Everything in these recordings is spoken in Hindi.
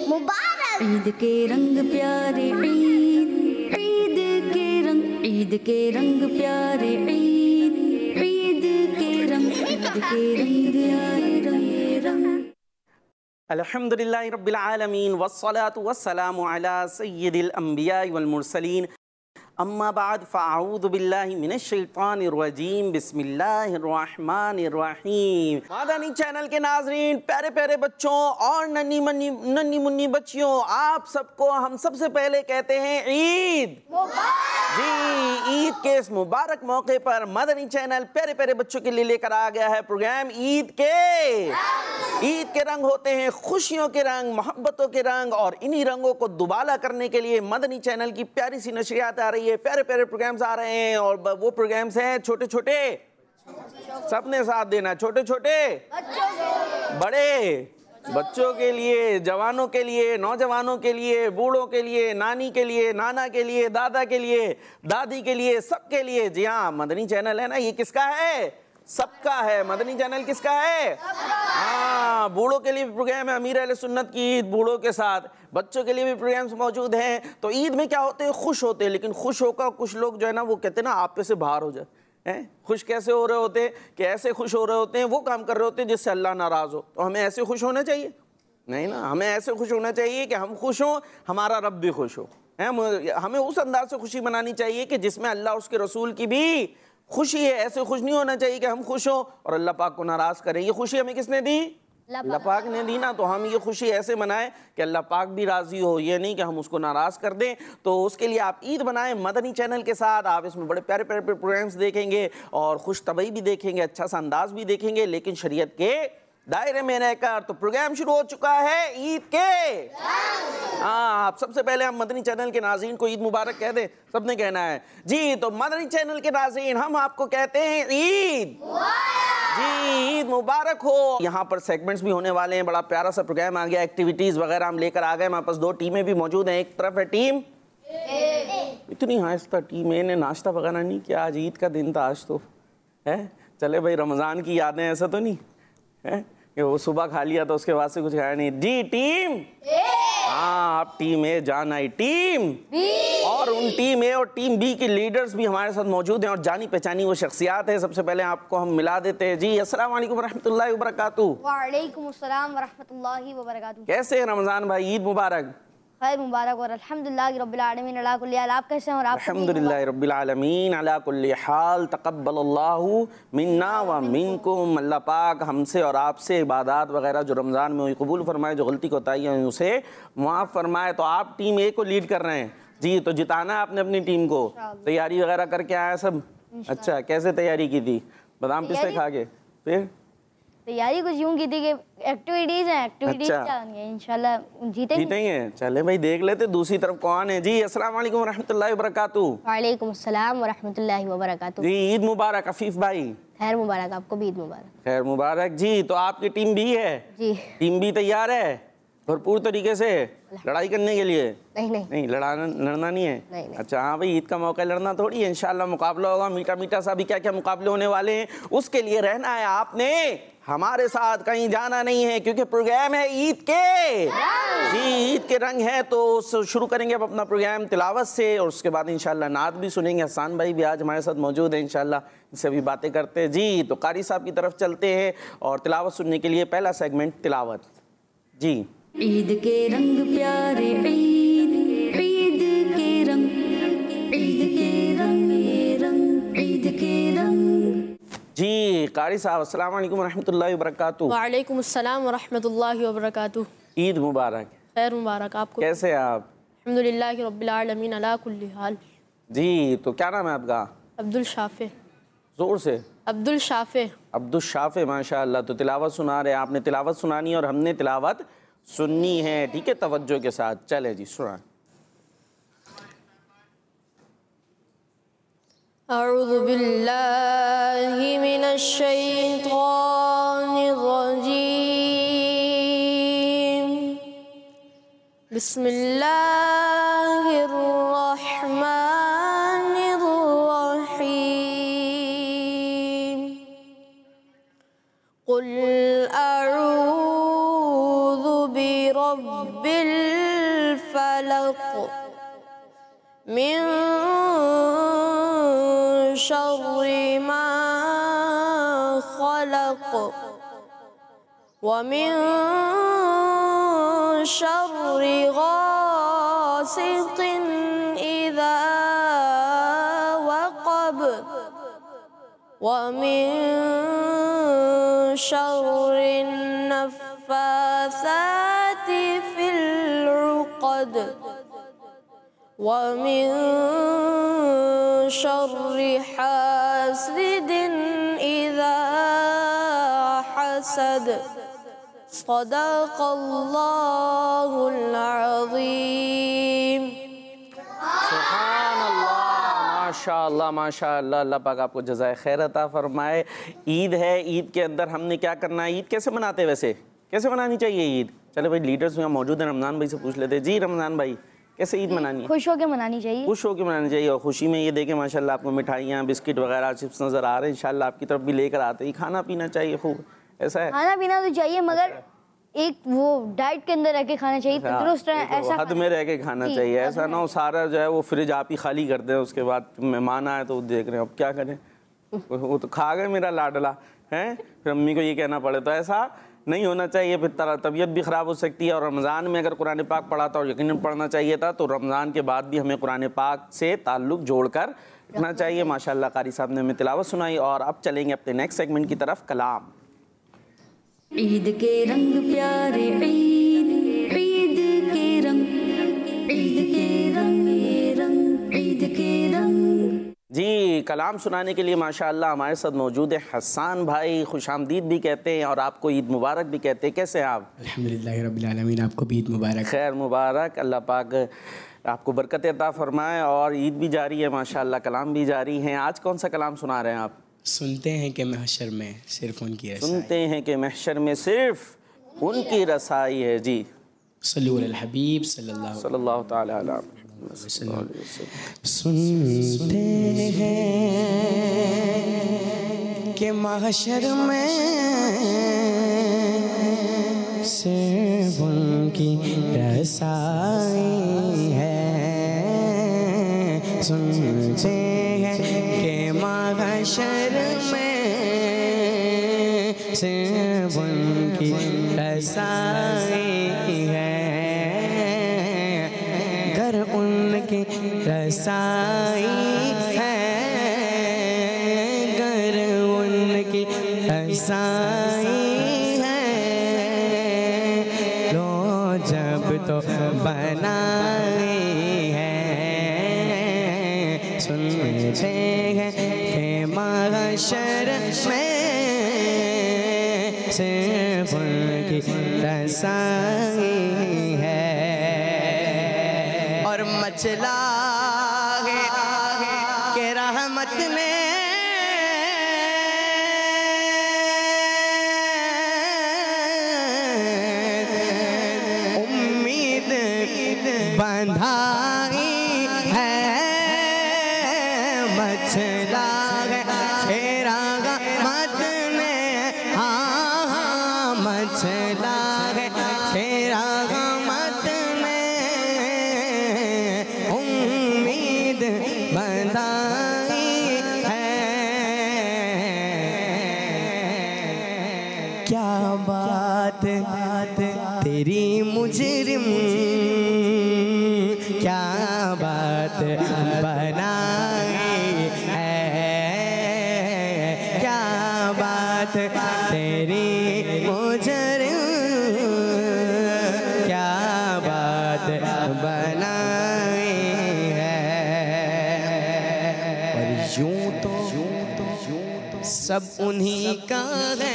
मुबारक। ईद के रंग प्यारे ईद, ईद के रंग प्यारे ईद, ईद के रंग आए रंग रंग। अल्हम्दुलिल्लाहि रब्बिल आलमीन वस्सलातु वस्सलामु अला सय्यिदिल अंबिया वल मुरसलीन अम्मा बाद फ़अऊज़ु बिल्लाहि मिनश शैतानिर रजीम बिस्मिल्लाहिर रहमानिर रहीम। मादानी चैनल के नाज़रीन, प्यारे प्यारे बच्चों और नन्ही मुन्नी बच्चियों, आप सबको हम सबसे पहले कहते हैं ईद मुबारक। जी, ईद के इस मुबारक मौके पर मदनी चैनल प्यारे प्यारे बच्चों के लिए लेकर आ गया है प्रोग्राम ईद के रंग होते हैं खुशियों के रंग, मोहब्बतों के रंग, और इन्हीं रंगों को दुबाला करने के लिए मदनी चैनल की प्यारी सी नशरियात आ रही है, प्यारे प्यारे प्रोग्राम्स आ रहे हैं। और वो प्रोग्राम्स हैं छोटे छोटे, सबने साथ देना, छोटे छोटे बड़े बच्चों के लिए, जवानों के लिए, नौजवानों के लिए, बूढ़ों के लिए, नानी के लिए, नाना के लिए, दादा के लिए, दादी के लिए, सबके लिए। जी हाँ, मदनी चैनल है ना, ये किसका है? सबका है। मदनी चैनल किसका है? हाँ, बूढ़ों के लिए भी प्रोग्राम है, अमीर अहले सुन्नत की ईद बूढ़ों के साथ। बच्चों के लिए भी प्रोग्राम्स मौजूद हैं। तो ईद में क्या होते हैं? खुश होते हैं, लेकिन खुश होकर कुछ लोग जो है ना वो कहते हैं ना आप पे से बाहर हो जाए हैं। खुश कैसे हो रहे होते हैं कि ऐसे खुश हो रहे होते हैं, वो काम कर रहे होते हैं जिससे अल्लाह नाराज़ हो। तो हमें ऐसे खुश होना चाहिए? नहीं ना, हमें ऐसे खुश होना चाहिए कि हम खुश हों, हमारा रब भी खुश हो। हमें उस अंदाज से खुशी मनानी चाहिए कि जिसमें अल्लाह उसके रसूल की भी खुशी है। ऐसे खुश नहीं होना चाहिए कि हम खुश हो और अल्लाह पाक को नाराज़ करें। ये खुशी हमें किसने दी? अल्लाह पाक ने दी ना। तो हम ये खुशी ऐसे मनाएं कि अल्लाह पाक भी राज़ी हो, ये नहीं कि हम उसको नाराज़ कर दें। तो उसके लिए आप ईद बनाएं मदनी चैनल के साथ। आप इसमें बड़े प्यारे प्यारे प्रोग्राम्स देखेंगे और खुश तबई भी देखेंगे, अच्छा सा अंदाज भी देखेंगे, लेकिन शरीयत के दायरे में रहकर। तो प्रोग्राम शुरू हो चुका है ईद के। हाँ, आप सबसे पहले हम मदनी चैनल के नाज़रीन को ईद मुबारक कह दें, सबने कहना है जी। तो मदनी चैनल के नाज़रीन, हम आपको कहते हैं ईद जी, ईद मुबारक हो। यहाँ पर सेगमेंट्स भी होने वाले हैं, बड़ा प्यारा सा प्रोग्राम आ गया, एक्टिविटीज़ वगैरह हम लेकर आ गए। हमारे पास दो टीमें भी मौजूद हैं। एक तरफ है टीम ए। इतनी आहिस्ता टीम ए ने नाश्ता वगैरह नहीं किया, आज ईद का दिन था आज तो है। चले भाई, रमज़ान की यादें, ऐसा तो नहीं है कि वो सुबह खा लिया तो उसके बाद से कुछ खाया नहीं। जी टीम ए। हाँ, आप टीम ए जान आई, टीम बी। और उन टीम ए और टीम बी की लीडर्स भी हमारे साथ मौजूद हैं और जानी पहचानी वो शख्सियात है। सबसे पहले आपको हम मिला देते हैं। जी, अस्सलाम वालेकुम रहमतुल्लाहि व बरकातुहू। वालेकुम अस्सलाम व रहमतुल्लाहि व बरकातुहू। कैसे हैं रमज़ान भाई? ईद मुबारक। खैर मुबारक और अल्हम्दुलिल्लाहि रब्बिल आलमीन अला कुल्ली हाल। आप कैसे हैं? और आप? अल्हम्दुलिल्लाहि रब्बिल आलमीन अला कुल्ली हाल। तक़ब्बलल्लाहु मिन्ना व मिनकुम। अल्लाह पाक हमसे और आपसे इबादत वगैरह जो रमज़ान में हुई कबूल फरमाए, जो गलती कोताहियाँ हुई उसे माफ़ फरमाए। तो आप टीम ए को लीड कर रहे हैं जी, तो जिताना है आपने अपनी टीम को। तैयारी वगैरह करके आया सब? अच्छा, कैसे तैयारी की थी? बादाम पिस्ते खा के? फिर तैयारी कुछ यूं की थी कि एक्टिविटीज हैं, एक्टिविटीज अच्छा। चलेंगे इंशाल्लाह जीतेंगे। चले भाई, देख लेते दूसरी तरफ कौन है। जी, अस्सलाम वालेकुम रहमतुल्लाहि व बरकातुहू। वालेकुम अस्सलाम व रहमतुल्लाहि व बरकातुहू। जी, ईद मुबारक अफीफ भाई। खैर मुबारक, आपको भी ईद मुबारक। खैर मुबारक। जी, तो आपकी टीम भी है? जी, टीम भी तैयार है भरपूर तरीके से लड़ाई करने के लिए? नहीं लड़ना नहीं है। नहीं। अच्छा, हाँ भाई, ईद का मौका लड़ना थोड़ी है, इंशाल्लाह मुकाबला होगा मीठा मीठा सा। भी क्या क्या मुकाबले होने वाले हैं उसके लिए रहना है आपने हमारे साथ, कहीं जाना नहीं है, क्योंकि प्रोग्राम है ईद के। जी, ईद के रंग है। तो शुरू करेंगे अब अपना प्रोग्राम तिलावत से और उसके बाद इंशाल्लाह नात भी सुनेंगे। हसन भाई भी आज हमारे साथ मौजूद है, इंशाल्लाह इनसे भी बातें करते हैं। जी, तो कारी साहब की तरफ चलते हैं और तिलावत सुनने के लिए पहला सेगमेंट तिलावत। जी, ईद के रंग प्यारे ईद, ईद के रंग, ईद के रंग, ईद के रंग। जी, कारी साहब, अस्सलाम वालेकुम रहमतुल्लाहि व बरकातुहू। वालेकुम अस्सलाम व रहमतुल्लाहि व बरकातुहू। ईद मुबारक। खैर मुबारक आपको। कैसे हैं आप? अल्हम्दुलिल्लाहि रब्बिल आलमीन अला कुल्ली हाल। जी, तो क्या नाम है आपका? अब्दुल शाफे। जोर से। अब्दुल शाफे। अब्दुल शाफे, माशाअल्लाह। तो तिलावत सुना रहे हैं, आपने तिलावत सुनानी है और हमने तिलावत सुननी है, ठीक है, तवज्जो के साथ। चले जी, सुना। अऊज़ु बिल्लाहि मिनश शैतानिर रजीम। बिस्मिल्लाहिर रहमानिर रहीम। कुल अऊज़ु रब्बिल फलक मिन शर्रि मा खलक व मिन शर्रि गासिकिन इज़ा वक़ब व मिन शर्रि नफ़्फ़ासाति फ़िल उक़द व मिन शर्रि हासिदिन इज़ा हसद सदक़ल्लाहुल अज़ीम। माशाअल्लाह माशाअल्लाह, अल्लाह पाक आपको जज़ाए खैर अता फरमाए। ईद है, ईद के अंदर हमने क्या करना है? ईद कैसे मनाते हैं वैसे? कैसे मनानी चाहिए ईद? चले भाई लीडर्स यहाँ मौजूद हैं, रमज़ान भाई से पूछ लेते हैं। जी रमज़ान भाई, कैसे ईद मनानी है? खुश होकर मनानी चाहिए। खुश होकर मनानी चाहिए। और खुशी में ये देखें माशाल्लाह आपको मिठाइयाँ, बिस्किट वगैरह, चिप्स नज़र आ रहे हैं। इंशाल्लाह आपकी तरफ भी लेकर आते ही खाना पीना चाहिए खूब, ऐसा है? खाना पीना तो चाहिए, मगर एक वो डाइट के अंदर रह के खाना चाहिए, तंदुरुस्त रहे, ऐसा हद में रह के खाना चाहिए। ऐसा ना हो सारा जो है वो फ्रिज आप ही खाली कर दें, उसके बाद मेहमान आए तो देख रहे हैं अब क्या करें, वो तो खा गए मेरा लाडला है, फिर अम्मी को ये कहना पड़े। तो ऐसा नहीं होना चाहिए, फिर तबीयत भी ख़राब हो सकती है। और रमज़ान में अगर कुरान पाक पढ़ा था और यकीनन पढ़ना चाहिए था, तो रमज़ान के बाद भी हमें कुरान पाक से ताल्लुक़ जोड़कर रखना चाहिए। माशाअल्लाह कारी साहब ने हमें तिलावत सुनाई। और अब चलेंगे अपने नेक्स्ट सेगमेंट की तरफ, कलाम। ईद के रंग प्यारे, ईद ईद के रंग, ईद के रंग, ईद के रंग। जी कलाम सुनाने के लिए माशाअल्लाह हमारे साथ मौजूद है हसन भाई। खुशामदीद भी कहते हैं और आपको ईद मुबारक भी कहते हैं। कैसे हैं आप? अल्हम्दुलिल्लाह रब्बिल आलमीन, आपको भी ईद मुबारक। खैर मुबारक, अल्लाह पाक आपको बरकत अता फरमाए। और ईद भी जारी है माशाअल्लाह, कलाम भी जारी हैं। आज कौन सा कलाम सुना रहे हैं आप? सुनते हैं कि महशर में सिर्फ उनकी रसाई, सुनते हैं कि महशर में सिर्फ उनकी रसाई है। जी सल्लल्लाहु अलैहि हबीब सल्लल्लाहु ताला अलैहि वसल्लम। सुनते हैं कि महशर में सिर्फ उनकी रसाई है। सुनते हैं कि महशर में सिर्फ उनकी रसाई है। घर उनकी रसाई है, घर उनकी रसाई है। लो जब तो बनाई है। सुनते हैं कि महशर में सिर्फ उनकी रसाई है। और मचला है कि रहमत ने उम्मीद बंधाई है। मचला है कि रहमत ने, हाँ हाँ मचला है कि रहमत ने उम्मीद बंधाई है। क्या बात तेरी मुजरिम, क्या बात बनाई है। क्या बात तेरी मुजरिम, क्या बात बनाई है। और यूं तो सब उन्हीं का है,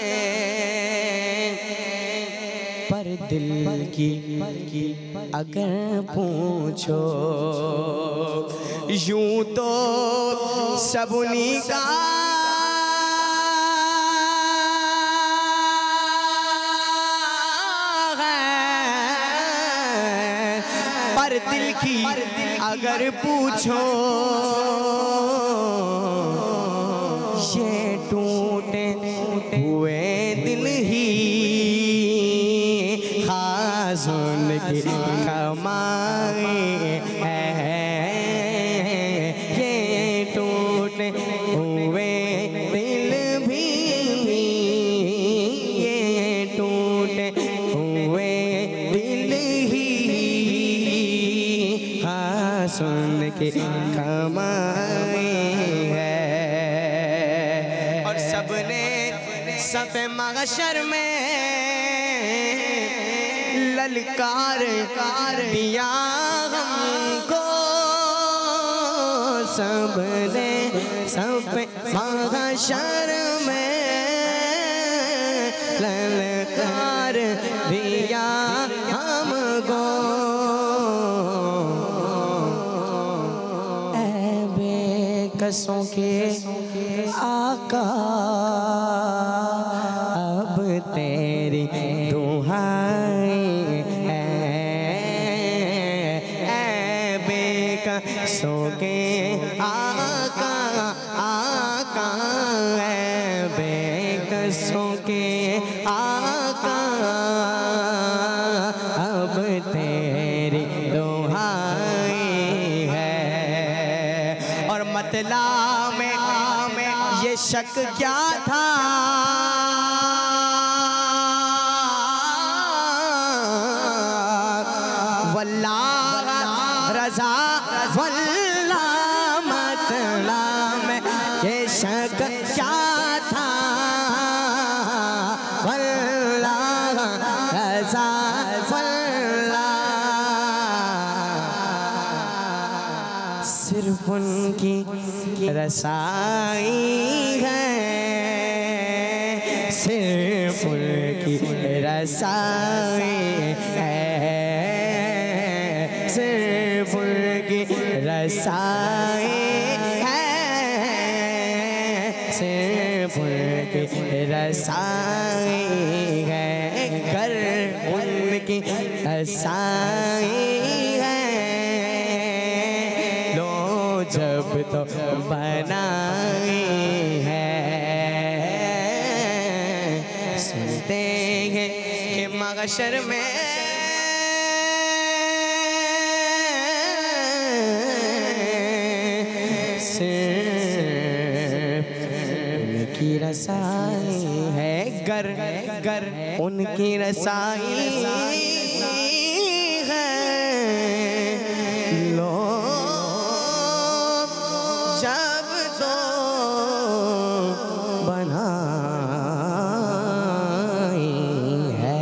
पर दिल की अगर पूछो, यूं तो सब उन्हीं का है, पर दिल की अगर पूछो, ये टूटे हुए दिल ही सुन के कमाए ये टूटे हुए दिल भी ये टूटे हुए दिल ही हाँ सुन के कमाए है। और सबने सफ़े महशर में ललकार दिया हमको, सबने सफ़े महशर में ललकार दिया हमको। ऐ बेकसों के आका अब तेरी दुहाई ऐ बेकसों के आका आका ऐ बेकसों के आका अब तेरी दुहाई है। और मतला में ये शक क्या था वल्लाह रज़ा वल्लाह मतला में ये शक क्या था वल्लाह रज़ा वल्लाह सिर्फ उनकी रसाई है, सिर्फ उनकी रसाई है, सिर्फ उनकी रसाई है, सिर्फ उनकी रसाई है, कर उनकी रसाई है लो जब तो बनाई है। सुनते हैं कि महशर में सिर्फ उनकी रसाई है, गर गर उनकी रसाई है लो जब तो बनाई है।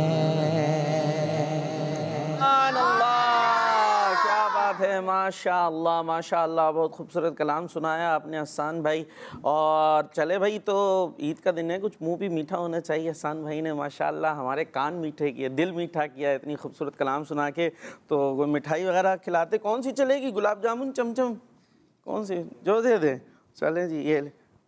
क्या बात है, माशाअल्लाह माशाअल्लाह, बहुत खूबसूरत कलाम सुनाया आपने हसन भाई। और चले भाई, तो ईद का दिन है, कुछ मुंह भी मीठा होना चाहिए। हसन भाई ने माशाअल्लाह हमारे कान मीठे किए, दिल मीठा किया इतनी खूबसूरत कलाम सुना के। तो वो मिठाई वगैरह खिलाते, कौन सी चलेगी, गुलाब जामुन चमचम कौन सी जो दे दे? चले जी, ये ले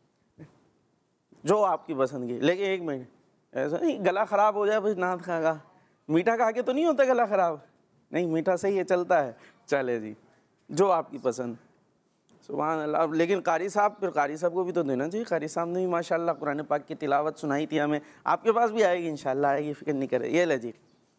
जो आपकी पसंद की। लेकिन एक मिनट, ऐसा नहीं गला ख़राब हो जाए भाई, नात खागा मीठा खा के तो नहीं होता गला ख़राब, नहीं मीठा सही है, चलता है। चले जी, जो आपकी पसंद। सुभान अल्लाह। लेकिन कारी साहब, फिर कारी साहब को भी तो देना चाहिए। कारी साहब ने भी माशाल्लाह कुरान पाक की तिलावत सुनाई थी हमें, आपके पास भी आएगी इंशाल्लाह, आएगी, फिक्र नहीं करे। ये ले जी,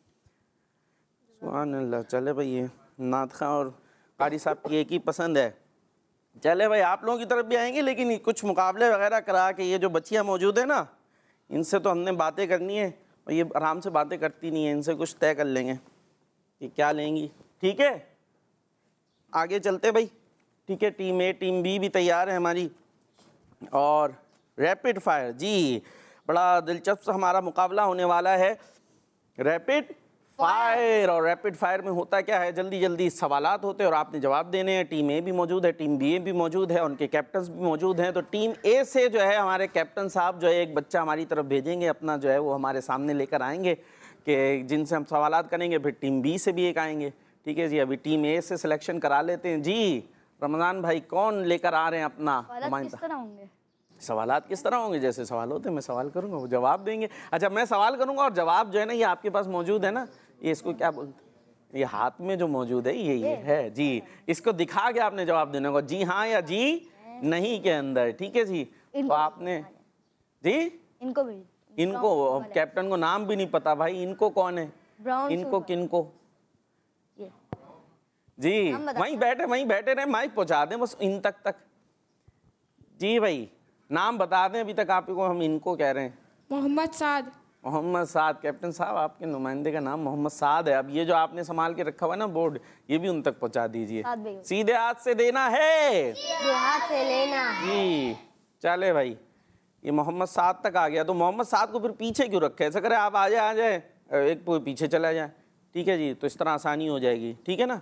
सुभान अल्लाह। चले भाई, ये नात खां और कारी साहब की एक ही पसंद है। चले भाई, आप लोगों की तरफ भी आएंगे, लेकिन कुछ मुकाबले वगैरह करा के, ये जो बच्चियाँ मौजूद है ना, इनसे तो हमने बातें करनी है, और ये आराम से बातें करती नहीं है, इनसे कुछ तय कर लेंगे कि क्या लेंगी। ठीक है, आगे चलते भाई। ठीक है, टीम ए टीम बी भी तैयार है हमारी। और रैपिड फायर, जी बड़ा दिलचस्प हमारा मुकाबला होने वाला है, रैपिड फायर। और रैपिड फायर में होता क्या है, जल्दी जल्दी सवालात होते हैं और आपने जवाब देने हैं। टीम ए भी मौजूद है, टीम बी भी मौजूद है, उनके कैप्टन्स भी मौजूद हैं। तो टीम ए से जो है हमारे कैप्टन साहब जो है एक बच्चा हमारी तरफ भेजेंगे, अपना जो है वो हमारे सामने लेकर आएंगे कि जिनसे हम सवालात करेंगे। फिर टीम बी से भी एक आएंगे। ठीक है जी, अभी टीम ए से सिलेक्शन करा लेते हैं। जी रमज़ान भाई, कौन लेकर आ रहे हैं अपना? सवालात किस तरह होंगे? जैसे सवाल होते हैं, मैं सवाल करूंगा, वो जवाब देंगे। अच्छा, मैं सवाल करूंगा और जवाब जो है ना, ये आपके पास मौजूद है ना, ये इसको क्या बोलते हैं, ये हाथ में जो मौजूद है ये है जी, इसको दिखा के आपने जवाब देने को, जी हाँ या जी नहीं के अंदर। ठीक है जी, तो आपने जी इनको कैप्टन को नाम भी नहीं पता भाई, इनको कौन है? ब्राउन इनको किनको? ये जी नाम बता। वहीं बैठे रहे, माइक पहुंचा दें बस इन तक। जी भाई नाम बता दें, अभी तक आपको हम इनको कह रहे हैं। मोहम्मद साद। मोहम्मद साद। कैप्टन साहब आपके नुमाइंदे का नाम मोहम्मद साद है। अब ये जो आपने संभाल के रखा हुआ है ना बोर्ड, ये भी उन तक पहुंचा दीजिए। साद भाई। सीधे हाथ से देना है जो हाथ से लेना। जी। चले भाई ये मोहम्मद साद तक आ गया, तो मोहम्मद साद को फिर पीछे क्यों रखे? ऐसा करें आप आ जाए एक पीछे चला जाए, ठीक है जी, तो इस तरह आसानी हो जाएगी, ठीक है ना।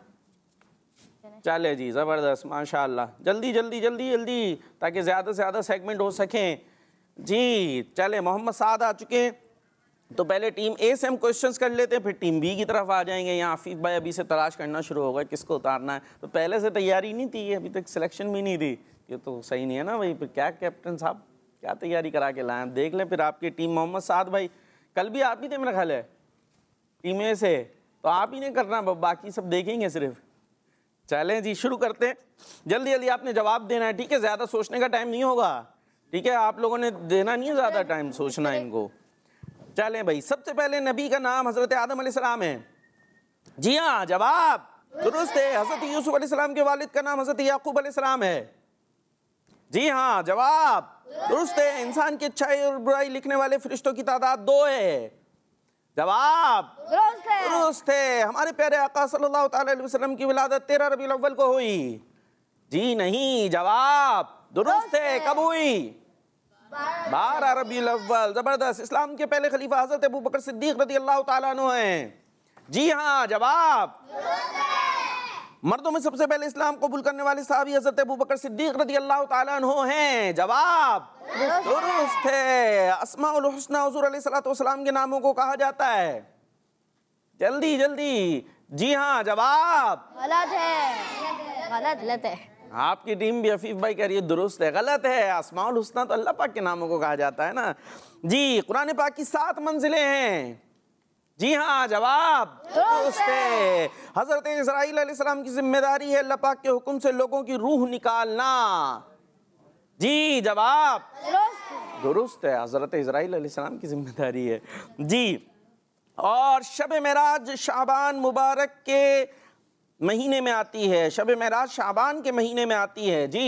चले जी ज़बरदस्त माशाल्लाह, जल्दी जल्दी जल्दी जल्दी ताकि ज़्यादा से ज़्यादा सेगमेंट हो सकें जी। चले मोहम्मद साद आ चुके हैं, तो पहले टीम ए से हम क्वेश्चंस कर लेते हैं, फिर टीम बी की तरफ आ जाएंगे। यहाँ आफीफ भाई अभी से तलाश करना शुरू होगा किसको उतारना है, तो पहले से तैयारी नहीं थी, अभी तक सिलेक्शन भी नहीं थी, ये तो सही नहीं है ना भाई। फिर क्या कैप्टन साहब क्या तैयारी करा के लाए, देख लें फिर आपकी टीम। मोहम्मद साद भाई कल भी आप ही थे मेरा ख्याल है टीम ए से, तो आप ही नहीं करना, बाकी सब देखेंगे सिर्फ। चलें जी शुरू करते हैं, जल्दी जल्दी आपने जवाब देना है, ठीक है, ज़्यादा सोचने का टाइम नहीं होगा, ठीक है, आप लोगों ने देना नहीं है ज़्यादा टाइम सोचना है इनको। चलें भाई, सबसे पहले नबी का नाम हज़रत आदम अलैहिस्सलाम है। जी हाँ जवाब दुरुस्त है। हज़रत यूसुफ अलैहिस्सलाम के वालिद का नाम हज़रत याकूब अलैहिस्सलाम है। जी हाँ जवाब दुरुस्त है। इंसान की अच्छाई और बुराई लिखने वाले फरिश्तों की तादाद 2 है। जवाब दुरुस्त है। हमारे प्यारे आका सल्लल्लाहु अलैहि वसल्लम की विलादत 13 रबीउल अव्वल को हुई। जी नहीं, जवाब दुरुस्त है। कब हुई? 12 रबीउल अव्वल। जबरदस्त। इस्लाम के पहले खलीफा हजरत अबू बकर सिद्दीक रज़ियल्लाहु ताला अन्हु हैं। जी हाँ जवाब। मर्दों में सबसे पहले इस्लाम कबूल करने वाले साहबी हजरत अबू बकर सिद्दीक रज़ियल्लाहु ताला अन्हु हैं। जवाब दुरुस्त है। अस्माउल हुस्ना हुजूर अलैहिस्सलातु वस्सलाम के नामों को कहा जाता है। जल्दी जल्दी। जी हाँ जवाब गलत है, गलत है। आपकी टीम भी अफीफ भाई कह रही है दुरुस्त है। गलत है। अस्माउल हुस्ना तो अल्लाह पाक के नामों को कहा जाता है ना जी। कुरान पाक की 7 मंजिलें हैं। जी हाँ जवाब दुरुस्त है। हजरत इस्राईल अलैहिस्सलाम की जिम्मेदारी है अल्लाह पाक के हुक्म से लोगों की रूह निकालना। जी जवाब दुरुस्त है। हजरत इस्राईल अलैहिस्सलाम की जिम्मेदारी है जी। और शब मेराज शाबान मुबारक के महीने में आती है। शब मेराज शाबान के महीने में आती है। जी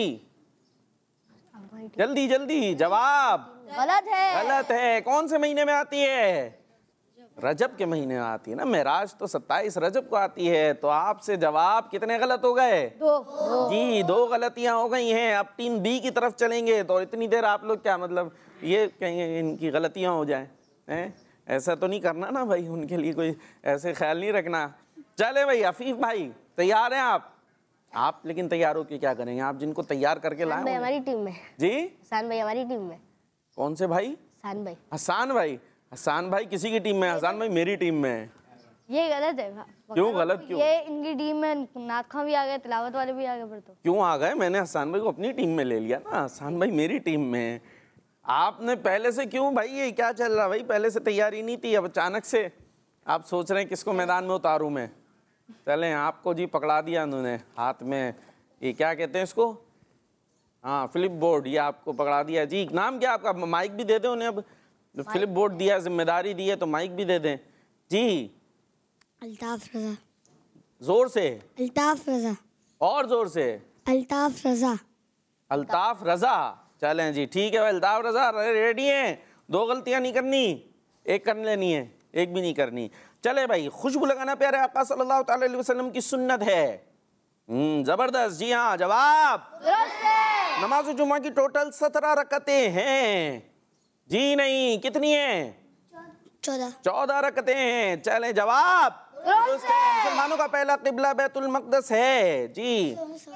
जल्दी जल्दी। जवाब गलत है। गलत है। कौन से महीने में आती है? रजब के महीने में आती है ना। मेराज तो 27 रजब को आती है। तो आपसे जवाब कितने गलत हो गए? 2 जी 2 गलतियां हो गई हैं। अब टीम बी की तरफ चलेंगे, तो इतनी देर आप लोग क्या मतलब ये कहेंगे इनकी गलतियां हो जाएं हैं? ऐसा तो नहीं करना ना भाई, उनके लिए कोई ऐसे ख्याल नहीं रखना। चले भाई अफीफ भाई तैयार हैं आप लेकिन तैयार हो के क्या करेंगे? आप जिनको तैयार करके लाए भाई हमारी टीम में। जी हसन भाई हमारी टीम में। कौन से भाई? हसन भाई। हसान भाई। हसान भाई किसी की टीम में, हसान भाई मेरी टीम में है। ये गलत है। क्यों गलत क्यों? ये इनकी टीम में नाखा भी आ गए, तिलावत वाले भी आ गए, पर तो क्यों आ गए? मैंने हसान भाई को अपनी टीम में ले लिया ना। हसान भाई मेरी टीम में है। आपने पहले से क्यों भाई, ये क्या चल रहा भाई? पहले से तैयारी नहीं थी, अब अचानक से आप सोच रहे हैं किसको मैदान में उतारूं मैं? चलें आपको जी पकड़ा दिया उन्होंने हाथ में, ये क्या कहते हैं इसको? हाँ फ्लिप बोर्ड, ये आपको पकड़ा दिया जी। नाम क्या आपका? माइक भी दे दें उन्हें। अब फ्लिप बोर्ड दिया, जिम्मेदारी दी है, तो माइक भी दे दें जी। अल्ताफ रजा। जोर से। अल्ताफ रजा। और जोर से। अल्ताफ रजा। अल्ताफ रजा। चलें जी ठीक है भाई। अल्ताफ रजा रेडी हैं? 2 गलतियां नहीं करनी, 1 कर लेनी है, 1 भी नहीं करनी। चले भाई, खुशबू लगाना प्यारे आका सल्लल्लाहु अलैहि वसल्लम की सुन्नत है। जबरदस्त। जी हाँ जवाब नमाज जुमा की टोटल 17 रकतें हैं। जी नहीं, कितनी हैं? 14 रकतें हैं। चले जवाब मुसलमानों का पहला किबला बैतुल मक़दस है। जी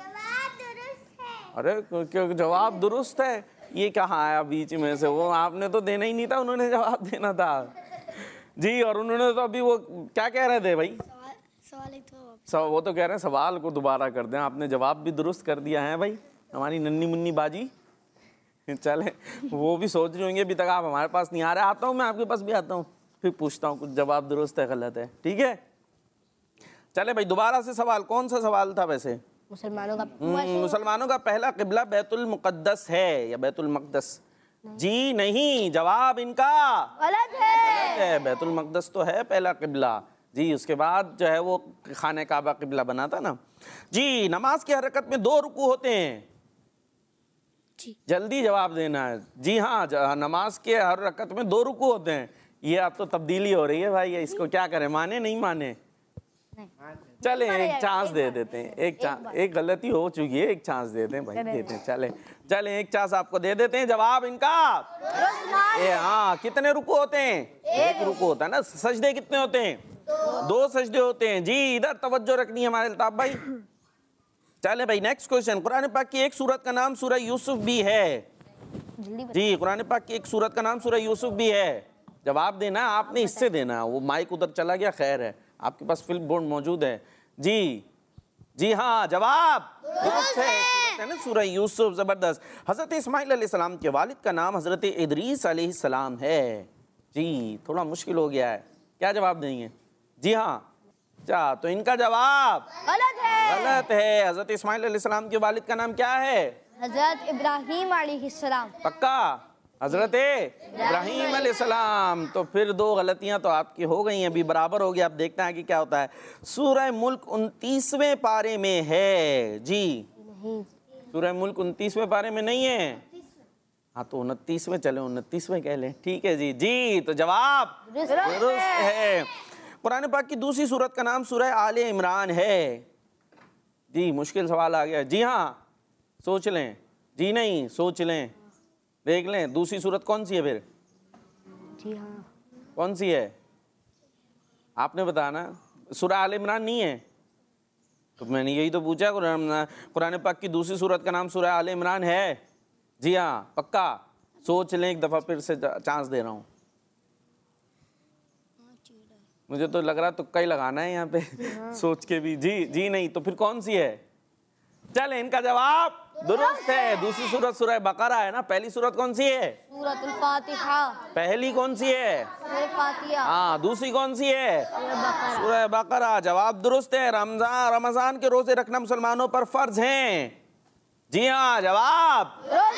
अरे क्यों जवाब दुरुस्त है? ये कहाँ आया बीच में से? वो आपने तो देना ही नहीं था, उन्होंने जवाब देना था जी। और उन्होंने तो अभी वो क्या कह रहे थे भाई? वो तो कह रहे हैं सवाल को दोबारा कर दें। आपने जवाब भी दुरुस्त कर दिया है भाई, हमारी नन्ही मुन्नी बाजी। चले वो भी सोच रही होंगे अभी तक आप हमारे पास नहीं आ रहे। आता हूँ मैं आपके पास भी आता हूँ, फिर पूछता हूँ कुछ जवाब दुरुस्त है गलत है, ठीक है? चले भाई दोबारा से सवाल। कौन सा सवाल था वैसे? मुसलमानों का पहला किबला बैतुल मुक़द्दस है या बैतुल मक़दस? जी नहीं, जवाब इनका गलत है। बैतुल मक़दस तो है पहला किबला। जी उसके बाद जो है वो खाने काबा किबला बना था ना जी। नमाज की हरकत में 2 रुकू होते हैं, जल्दी जवाब देना है। जी हाँ, नमाज के हर रकत में 2 रुकू होते हैं। ये अब तो तब्दीली हो रही है भाई, इसको क्या करें, माने नहीं माने? चले एक चांस दे देते हैं, एक गलती हो चुकी है, एक चांस देते हैं भाई, देते हैं। चले एक चांस आपको दे देते हैं। जवाब इनका हाँ। कितने रुकू होते हैं? 1 रुकू होता है ना। सजदे कितने होते हैं? 2 सजदे होते हैं जी। इधर तवज्जो रखनी है हमारे अल्ताफ भाई। चले भाई नेक्स्ट क्वेश्चन। कुरान पाक की एक सूरत का नाम सूरह यूसुफ भी है जी। कुरान पाक की एक सूरत का नाम सूरह यूसुफ भी है। जवाब देना आपने, इससे देना। वो माइक उधर चला गया, खैर है, आपके पास फिल्म बोर्ड मौजूद है जी हाँ। जवाब दुरुस्त है ना, सूरह यूसुफ। जबरदस्त। हजरत इस्माइल अलैहिस्सलाम के वालिद का नाम हजरत इदरीस अलैहिस्सलाम है जी। थोड़ा मुश्किल हो गया है, क्या जवाब देंगे? जी हाँ। अच्छा, तो इनका जवाब गलत है। हजरत इस्माइल अलैहिस्सलाम के वालिद का नाम क्या है? हजरत इब्राहीम अलैहिस्सलाम। पक्का? हजरत इब्राहीम अलैहिस्सलाम। तो फिर 2 गलतियां तो आपकी हो गई हैं, अभी बराबर हो गया। अब देखते हैं कि क्या होता है। सूरह मुल्क 29वें पारे में है जी। सूरह मुल्क 29वें पारे में नहीं है? हाँ तो 29वें, चले 29वें कह लें, ठीक है जी। तो जवाब दुरुस्त है। कुरान पाक की दूसरी सूरत का नाम सूरह आले इमरान है जी। मुश्किल सवाल आ गया। जी हाँ, सोच लें। जी नहीं, सोच लें, देख लें। दूसरी सूरत कौन सी है फिर? जी हाँ, कौन सी है आपने बताना। सूरह आले इमरान नहीं है तो मैंने यही तो पूछा। कुरान पाक की दूसरी सूरत का नाम सूरह आले इमरान है। जी हाँ, पक्का? सोच लें, एक दफ़ा फिर से चांस दे रहा हूँ। मुझे तो लग रहा तुक्का ही लगाना है यहाँ पे सोच के भी। जी नहीं, तो फिर कौन सी है? चले इनका जवाब दुरुस्त है। दूसरी सूरत सूरह बकरा है ना। पहली सूरत कौन सी है? सूरतुल फातिहा। पहली कौन सी है? सूरह फातिहा। हाँ, दूसरी कौन सी है? सूरह सूरह बकरा। जवाब दुरुस्त है। रमजान के रोजे रखना मुसलमानों पर फर्ज हैं। जी हाँ, जवाब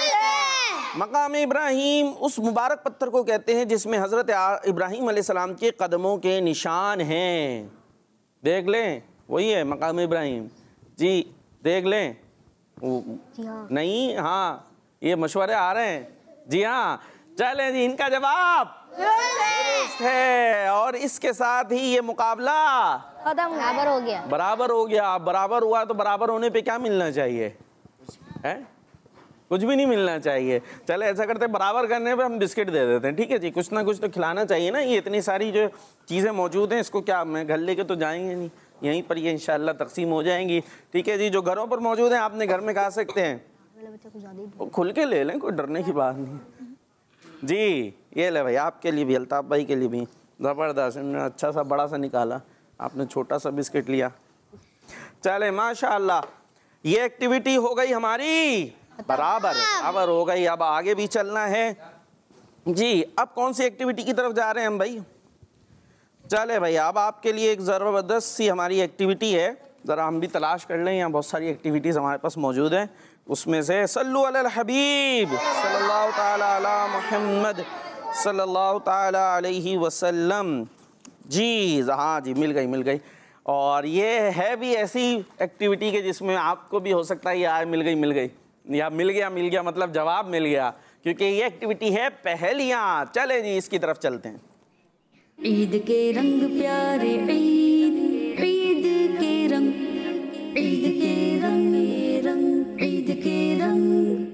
मकाम इब्राहीम उस मुबारक पत्थर को कहते हैं जिसमें हजरत इब्राहीम अलैहिस्सलाम के कदमों के निशान हैं। देख लें, वही है मकाम इब्राहीम जी। देख लें। जी हाँ। नहीं, हाँ ये मशवरे आ रहे हैं। जी हाँ, चलें जी, इनका जवाब दुरुस्त है। और इसके साथ ही ये मुकाबला खत्म, बराबर हो गया। बराबर हो गया। बराबर हुआ तो बराबर होने पे क्या मिलना चाहिए? है कुछ भी नहीं मिलना चाहिए। चले ऐसा करते हैं, बराबर करने पे हम बिस्किट दे देते हैं, ठीक है जी। कुछ ना कुछ तो खिलाना चाहिए ना। ये इतनी सारी जो चीज़ें मौजूद हैं, इसको क्या मैं घर लेके तो जाएंगे नहीं, यहीं पर ये इंशाल्लाह तकसीम हो जाएंगी, ठीक है जी। जो घरों पर मौजूद हैं आपने घर में खा सकते हैं, खुल के ले लें, कोई डरने की बात नहीं जी। ये ले भाई, आपके लिए भी, अल्ताफ भाई के लिए भी। ज़बरदस्त, अच्छा सा बड़ा सा निकाला, आपने छोटा सा बिस्किट लिया। चले माशाल्लाह, ये एक्टिविटी हो गई हमारी बराबर हो गई। अब आगे भी चलना है जी। अब कौन सी एक्टिविटी की तरफ जा रहे हैं हम भाई? चले भाई, अब आपके लिए एक ज़बरदस्त सी हमारी एक्टिविटी है, ज़रा हम भी तलाश कर लें। यहाँ बहुत सारी एक्टिविटीज़ हमारे पास मौजूद हैं, उसमें से सल्लु अलल हबीब सल्लल्लाहु ताला अला मुहम्मद सल्लल्लाहु ताला अलैहि वसल्लम जी। हाँ जी, मिल गई। और ये है भी ऐसी एक्टिविटी के जिसमें आपको भी हो सकता है यार मिल गई या मिल गया मतलब जवाब मिल गया, क्योंकि ये एक्टिविटी है पहेलियाँ। चले जी, इसकी तरफ चलते हैं। ईद के रंग प्यारे, ईद के रंग, ईद के रंग, ईद के रंग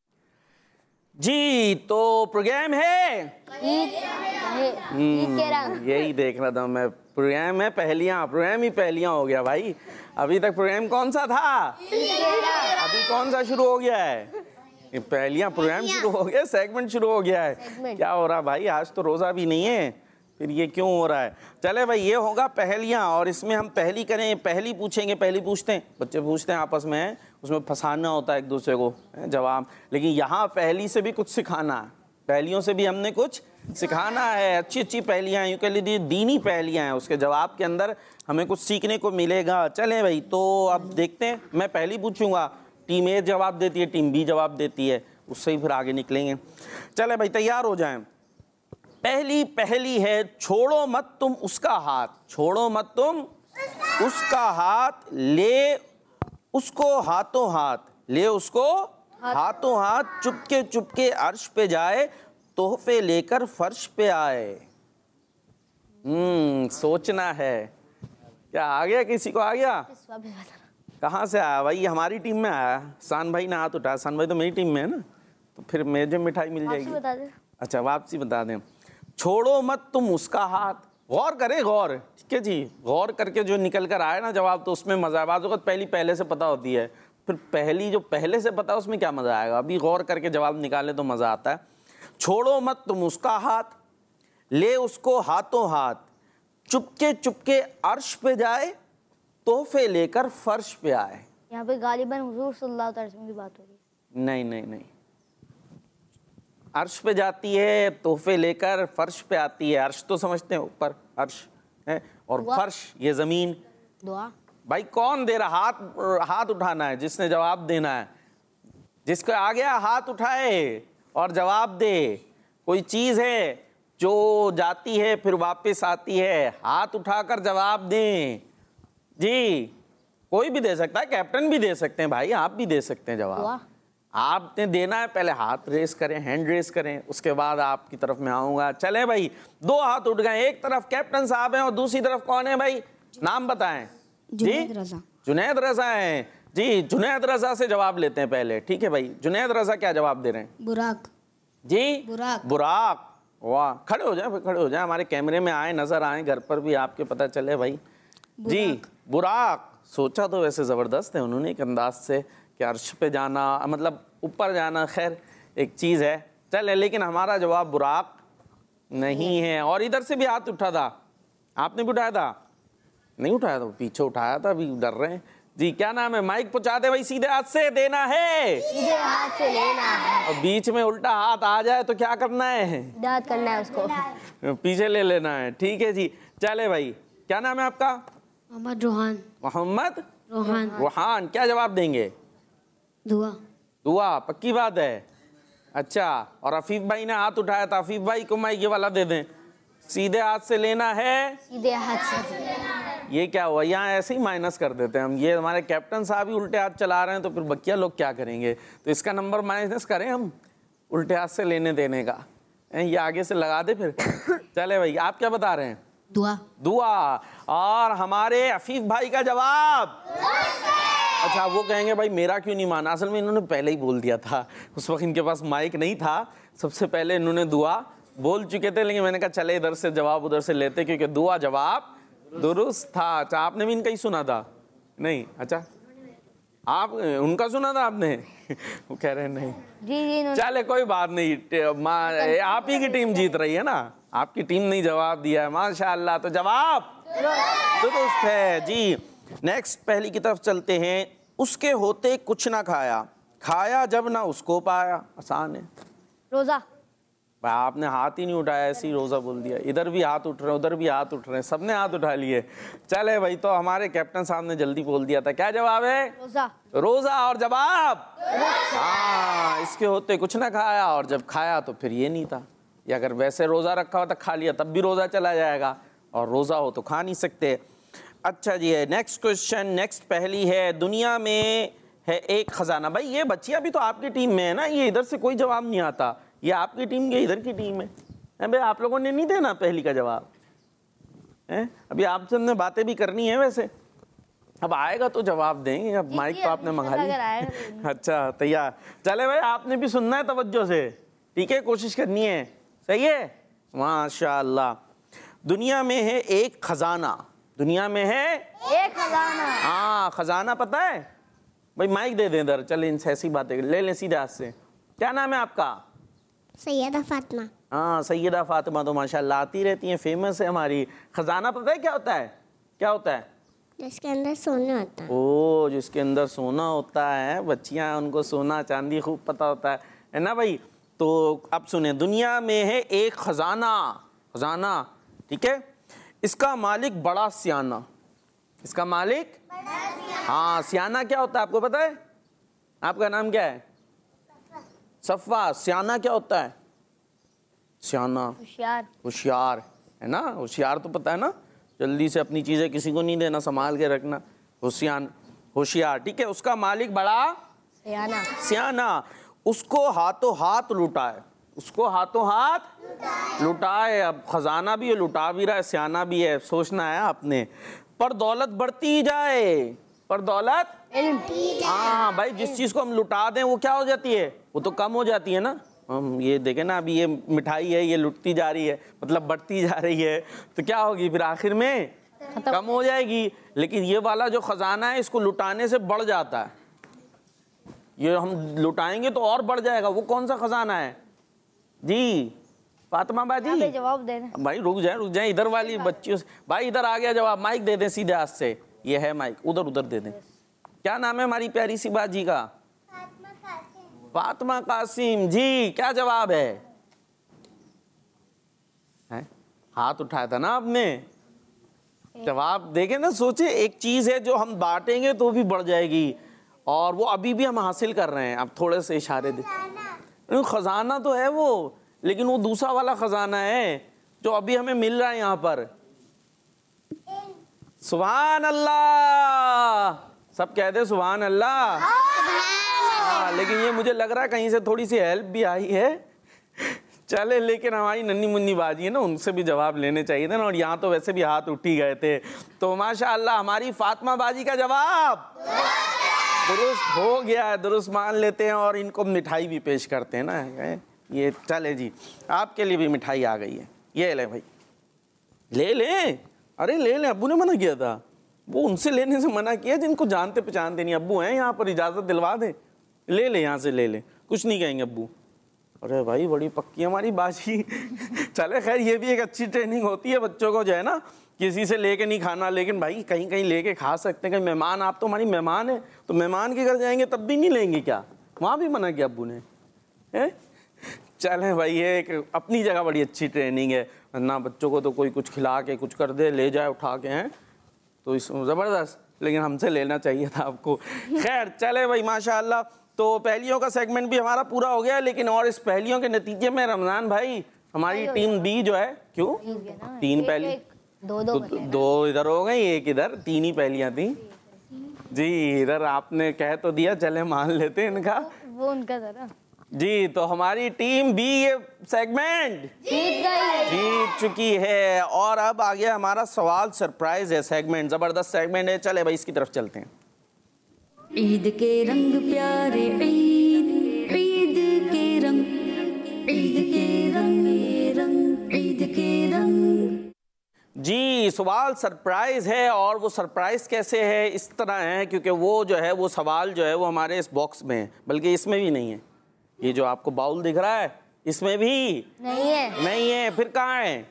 जी। तो प्रोग्राम है ईद के रंग। यही देख रहा था मैं, प्रोग्राम है पहेलियाँ। प्रोग्राम ही पहेलियाँ हो गया भाई। अभी तक प्रोग्राम कौन सा था? अभी कौन सा शुरू हो गया है? पहेलियाँ प्रोग्राम शुरू हो गया, सेगमेंट शुरू हो गया है। क्या हो रहा भाई? आज तो रोज़ा भी नहीं है, फिर ये क्यों हो रहा है? चले भाई, ये होगा पहेलियाँ, और इसमें हम पहली करें, पहली पूछेंगे। पहली पूछते हैं, बच्चे पूछते हैं आपस में, उसमें फंसाना होता है एक दूसरे को जवाब। लेकिन यहाँ पहली से भी कुछ सिखाना है, पहेलियों से भी हमने कुछ सिखाना है। अच्छी पहेलियाँ, यूँ कह लीजिए दीनी पहेलियाँ हैं, उसके जवाब के अंदर हमें कुछ सीखने को मिलेगा। चलें भाई, तो अब देखते हैं। मैं पहली पूछूंगा, टीम ए जवाब देती है, टीम बी जवाब देती है, उससे ही फिर आगे निकलेंगे। चले भाई, तैयार हो जाएं। पहली पहली है, छोड़ो मत तुम उसका हाथ, छोड़ो मत तुम उसका हाथ, ले उसको हाथों हाथ, ले उसको हाथों हाथ, चुपके चुपके अर्श पे जाए, तोहफे लेकर फर्श पे आए। सोचना है। क्या आ गया, किसी को आ गया? कहाँ से आया भाई? हमारी टीम में आया। सान भाई ने हाथ उठाया। सान भाई तो मेरी टीम में है ना, तो फिर मुझे मिठाई मिल जाएगी। बता दे। अच्छा, वापसी बता दें। छोड़ो मत तुम उसका हाथ, गौर करें, गौर, ठीक है जी, गौर करके जो निकल कर आए ना जवाब, तो उसमें मजा है। बात वक्त पहली पहले से पता होती है, फिर पहली जो पहले से पता है उसमें क्या मजा आएगा। अभी गौर करके जवाब निकाले तो मजा आता है। छोड़ो मत तुम उसका हाथ, ले उसको हाथों हाथ, चुपके चुपके अर्श पे जाए, तोहफे लेकर फर्श पे आए। यहाँ पे गालिबन हुजूर सल्लल्लाहु अलैहि वसल्लम की बात हो रही है। नहीं नहीं नहीं, अर्श पे जाती है, तोहफे लेकर फर्श पे आती है। अर्श तो समझते हैं ऊपर अर्श है, और फर्श ये जमीन। दुआ। भाई कौन दे रहा? हाथ उठाना है जिसने जवाब देना है। जिसको आ गया हाथ उठाए और जवाब दे। कोई चीज है जो जाती है फिर वापस आती है, हाथ उठाकर जवाब दें जी। कोई भी दे सकता है, कैप्टन भी दे सकते हैं भाई, आप भी दे सकते हैं जवाब। आपने देना है, पहले हाथ रेस करें, हैंड रेस करें, उसके बाद आपकी तरफ मैं आऊंगा। चले भाई, दो हाथ उठ गए। एक तरफ कैप्टन साहब हैं और दूसरी तरफ कौन है भाई? नाम बताएं जी। जुनैद रजा हैं जी। जुनैद रजा से जवाब लेते हैं पहले, ठीक है भाई। जुनैद रजा क्या जवाब दे रहे हैं? बुराक जी, बुराक। बुराक। वाह, खड़े हो जाए, खड़े हो जाए, हमारे कैमरे में आए, नजर आए, घर पर भी आपके पता चले भाई। जी, बुराक। सोचा तो वैसे जबरदस्त है उन्होंने एक अंदाज से कि अर्श पे जाना मतलब ऊपर जाना, खैर एक चीज है, चले। लेकिन हमारा जवाब बुराक नहीं है। और इधर से भी हाथ उठा था, आपने भी उठाया था? नहीं उठाया था, पीछे उठाया था, अभी डर रहे हैं जी। क्या नाम है? माइक पहुंचा दे भाई, सीधे हाथ से देना है, सीधे हाथ से लेना है। और बीच में उल्टा हाथ आ जाए तो क्या करना है? दाद करना है उसको, पीछे ले लेना है, ठीक है जी। चले भाई, क्या नाम है आपका? मोहम्मद रोहान। मोहम्मद रोहान। रोहान। क्या जवाब देंगे? दुआ। दुआ, पक्की बात है। अच्छा, और अफीफ भाई ने हाथ उठाया था, अफीफ भाई को माइक ये वाला दे दें। सीधे हाथ से लेना है, सीधे हाथ से। ये क्या हुआ? यहाँ ऐसे ही माइनस कर देते हैं हम। ये हमारे कैप्टन साहब ही उल्टे हाथ चला रहे हैं, तो फिर बकिया लोग क्या करेंगे? तो इसका नंबर माइनस करें हम, उल्टे हाथ से लेने देने का। ये आगे से लगा दे फिर। चले भाई, आप क्या बता रहे हैं? दुआ। दुआ। और हमारे अफीफ भाई का जवाब? अच्छा, वो कहेंगे भाई मेरा क्यों नहीं माना? असल में इन्होंने पहले ही बोल दिया था, उस वक्त इनके पास माइक नहीं था, सबसे पहले इन्होंने दुआ बोल चुके थे। लेकिन मैंने कहा चले इधर से जवाब उधर से लेते, क्योंकि दुआ जवाब दुरुस्त था। अच्छा, आपने भी इनका ही सुना था? नहीं। अच्छा, आप उनका सुना था आपने? वो कह रहे हैं नहीं जी। चले कोई बात नहीं, आप ही की टीम जीत रही है ना, आपकी टीम ने जवाब दिया है, माशाअल्लाह। तो जवाब दुरुस्त है जी। नेक्स्ट पहली की तरफ चलते हैं। उसके होते कुछ ना खाया, खाया जब ना उसको पाया। आसान है। रोजा। आपने हाथ ही नहीं उठाया, ऐसे ही रोजा बोल दिया। इधर भी हाथ उठ रहे हैं, उधर भी हाथ उठ रहे हैं, सबने हाथ उठा लिए। चले भाई, तो हमारे कैप्टन साहब ने जल्दी बोल दिया था। क्या जवाब है? रोजा। रोजा। और जवाब? हाँ, इसके होते कुछ ना खाया, और जब खाया तो फिर ये नहीं था। या अगर वैसे रोजा रखा हुआ था, खा लिया, तब भी रोजा चला जाएगा, और रोजा हो तो खा नहीं सकते। अच्छा जी, है नेक्स्ट क्वेश्चन। नेक्स्ट पहली है, दुनिया में है एक खजाना। भाई ये बच्चियां भी तो आपकी टीम में है ना, ये इधर से कोई जवाब नहीं आता। ये आपकी टीम, ये इधर की टीम है भाई। आप लोगों ने नहीं देना पहली का जवाब है? अभी आपसे हमने बातें भी करनी है वैसे, अब आएगा तो जवाब देंगे। अब माइक तो आपने मंगा लिया। अच्छा, तैयार। चले भाई, आपने भी सुनना है तवज्जो से, ठीक है? कोशिश करनी है, सही है? माशाअल्लाह। दुनिया में है एक खजाना, दुनिया में है एक खजाना। हाँ, खजाना पता है भाई? माइक दे दें इधर, चले इनसे ऐसी बातें ले लें सीधे हाथ से। क्या नाम है आपका? सैयदा फातिमा। हाँ, सैयदा फातिमा तो माशाअल्लाह आती रहती हैं, फेमस है हमारी। खजाना पता है क्या होता है? क्या होता है? जिसके अंदर सोना होता है। ओ, जिसके अंदर सोना होता है। बच्चियां, उनको सोना चांदी खूब पता होता है ना भाई? तो अब सुने, दुनिया में है एक खजाना, खजाना, ठीक है? इसका मालिक बड़ा सियाना। इसका मालिक? हाँ, सियाना क्या होता है आपको पता है? आपका नाम क्या है? सफ़ा। सियाना क्या होता है? सियाना, होशियार, होशियार, है ना। होशियार तो पता है ना, जल्दी से अपनी चीज़ें किसी को नहीं देना, संभाल के रखना। होशियार, ठीक है। उसका मालिक बड़ा सियाना, सियाना, उसको हाथों हाथ लुटा है, उसको हाथों हाथ लुटा है। अब खजाना भी है, लुटा भी रहा है, सियाना भी है, सोचना है आपने। पर दौलत बढ़ती जाए, पर दौलत, हाँ भाई, जिस चीज को हम लुटा दें वो क्या हो जाती है, वो तो कम हो जाती है ना। हम ये देखें ना, अभी ये मिठाई है, ये लुटती जा रही है, मतलब बढ़ती जा रही है, तो क्या होगी फिर आखिर में, कम हो जाएगी। लेकिन ये वाला जो खजाना है, इसको लुटाने से बढ़ जाता है, ये हम लुटाएंगे तो और बढ़ जाएगा। वो कौन सा खजाना है जी फातिमा बाजी? जवाब देना भाई, रुक जाए, इधर वाली बच्चियों से। भाई इधर आ गया जवाब, माइक दे दें सीधे हाथ से, ये है माइक, उधर दे दें। क्या नाम है हमारी प्यारी सी बाजी का? फातिमा कासिम जी। क्या जवाब है? हाथ उठाया था ना आपने, जवाब देखे ना। सोचे, एक चीज है जो हम बांटेंगे तो भी बढ़ जाएगी, और वो अभी भी हम हासिल कर रहे हैं। अब थोड़े से इशारे दे, खजाना तो है वो, लेकिन वो दूसरा वाला खजाना है जो अभी हमें मिल रहा है यहाँ पर। सुभान अल्लाह, सब कहते सुभान अल्लाह। हाँ, लेकिन ये मुझे लग रहा है कहीं से थोड़ी सी हेल्प भी आई है। चले, लेकिन हमारी नन्ही मुन्नी बाजी है ना, उनसे भी जवाब लेने चाहिए थे ना, और यहाँ तो वैसे भी हाथ उठ ही गए थे। तो माशाअल्लाह हमारी फातिमा बाजी का जवाब दुरुस्त हो गया है, दुरुस्त मान लेते हैं, और इनको मिठाई भी पेश करते हैं ना। ये चले जी, आपके लिए भी मिठाई आ गई है, ये ले भाई, ले लें। अरे ले लें, अब्बू ने मना किया था, वो उनसे लेने से मना किया जिनको जानते पहचानते नहीं। अब्बू हैं यहाँ पर, इजाज़त दिलवा दें, ले ले यहाँ से, ले ले, कुछ नहीं कहेंगे अब्बू। अरे भाई, बड़ी पक्की हमारी बाजी। चले खैर, ये भी एक अच्छी ट्रेनिंग होती है बच्चों को, जो है ना, किसी से लेके नहीं खाना, लेकिन भाई कहीं कहीं लेके खा सकते हैं। कहीं मेहमान, आप तो हमारी मेहमान है, तो मेहमान के घर जाएंगे तब भी नहीं लेंगे क्या? वहाँ भी मना किया अब्बू ने, है? चलें भाई, ये एक अपनी जगह बड़ी अच्छी ट्रेनिंग है ना। बच्चों को तो कोई कुछ खिला के कुछ कर दे, ले जाए उठा के, हैं तो इस ज़बरदस्त, लेकिन हमसे लेना चाहिए था आपको। खैर चले भाई, माशाअल्लाह। तो पहेलियों का सेगमेंट भी हमारा पूरा हो गया, लेकिन और इस पहेलियों के नतीजे में रमज़ान भाई, हमारी टीम बी जो है, क्यों 3 पहेली, दो इधर हो गई, एक इधर, 3 ही पहेलियाँ थी जी। इधर आपने कह तो दिया, चले मान लेते हैं इनका, वो उनका था ना जी। तो हमारी टीम बी ये सेगमेंट जीत चुकी है, और अब आ गया हमारा सवाल सरप्राइज है सेगमेंट, जबरदस्त सेगमेंट है। चले भाई, इसकी तरफ चलते हैं। ईद के रंग प्यारे, ईद ईद के रंग, ईद के रंग, ईद के रंग। जी, सवाल सरप्राइज है, और वो सरप्राइज कैसे है, इस तरह है, क्योंकि वो जो है, वो सवाल जो है वो हमारे इस बॉक्स में है, बल्कि इसमें भी नहीं है। ये जो आपको बाउल दिख रहा है, इसमें भी नहीं है। फिर कहाँ है?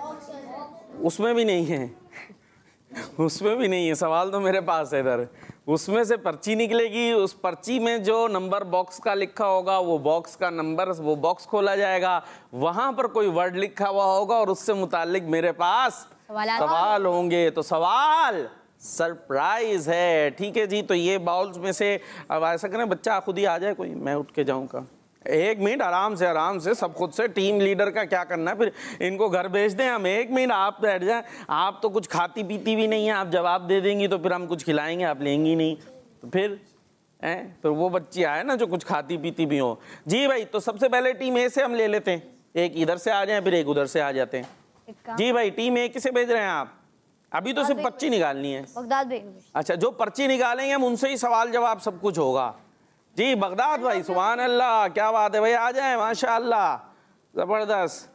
उसमें भी नहीं है, उसमें भी नहीं है। सवाल तो मेरे पास है इधर, उसमें से पर्ची निकलेगी, उस पर्ची में जो नंबर बॉक्स का लिखा होगा, वो बॉक्स का नंबर, वो बॉक्स खोला जाएगा, वहां पर कोई वर्ड लिखा हुआ होगा, और उससे मुतालिक मेरे पास सवाल होंगे। तो सवाल सरप्राइज है, ठीक है जी। तो ये बाउल्स में से, अब ऐसा करें, बच्चा खुद ही आ जाए, कोई मैं उठ के जाऊँ का? 1 मिनट, आराम से सब खुद से। टीम लीडर का क्या करना है, फिर इनको घर भेज दें हम। 1 मिनट आप बैठ जाए, आप तो कुछ खाती पीती भी नहीं है, आप जवाब दे देंगी तो फिर हम कुछ खिलाएंगे, आप लेंगी नहीं, तो फिर तो वो बच्ची आए ना जो कुछ खाती पीती भी हो। जी भाई, तो सबसे पहले टीम ए से हम ले लेते हैं, एक इधर से आ जाए, फिर एक उधर से आ जाते हैं। जी भाई, टीम ए किसे भेज रहे हैं आप? अभी तो सिर्फ पर्ची निकालनी है। अच्छा, जो पर्ची निकालेंगे हम उनसे ही सवाल जवाब सब कुछ होगा। जी बगदाद भाई, सुभान अल्लाह, क्या बात है भाई, आ जाए, माशाअल्लाह, जबरदस्त।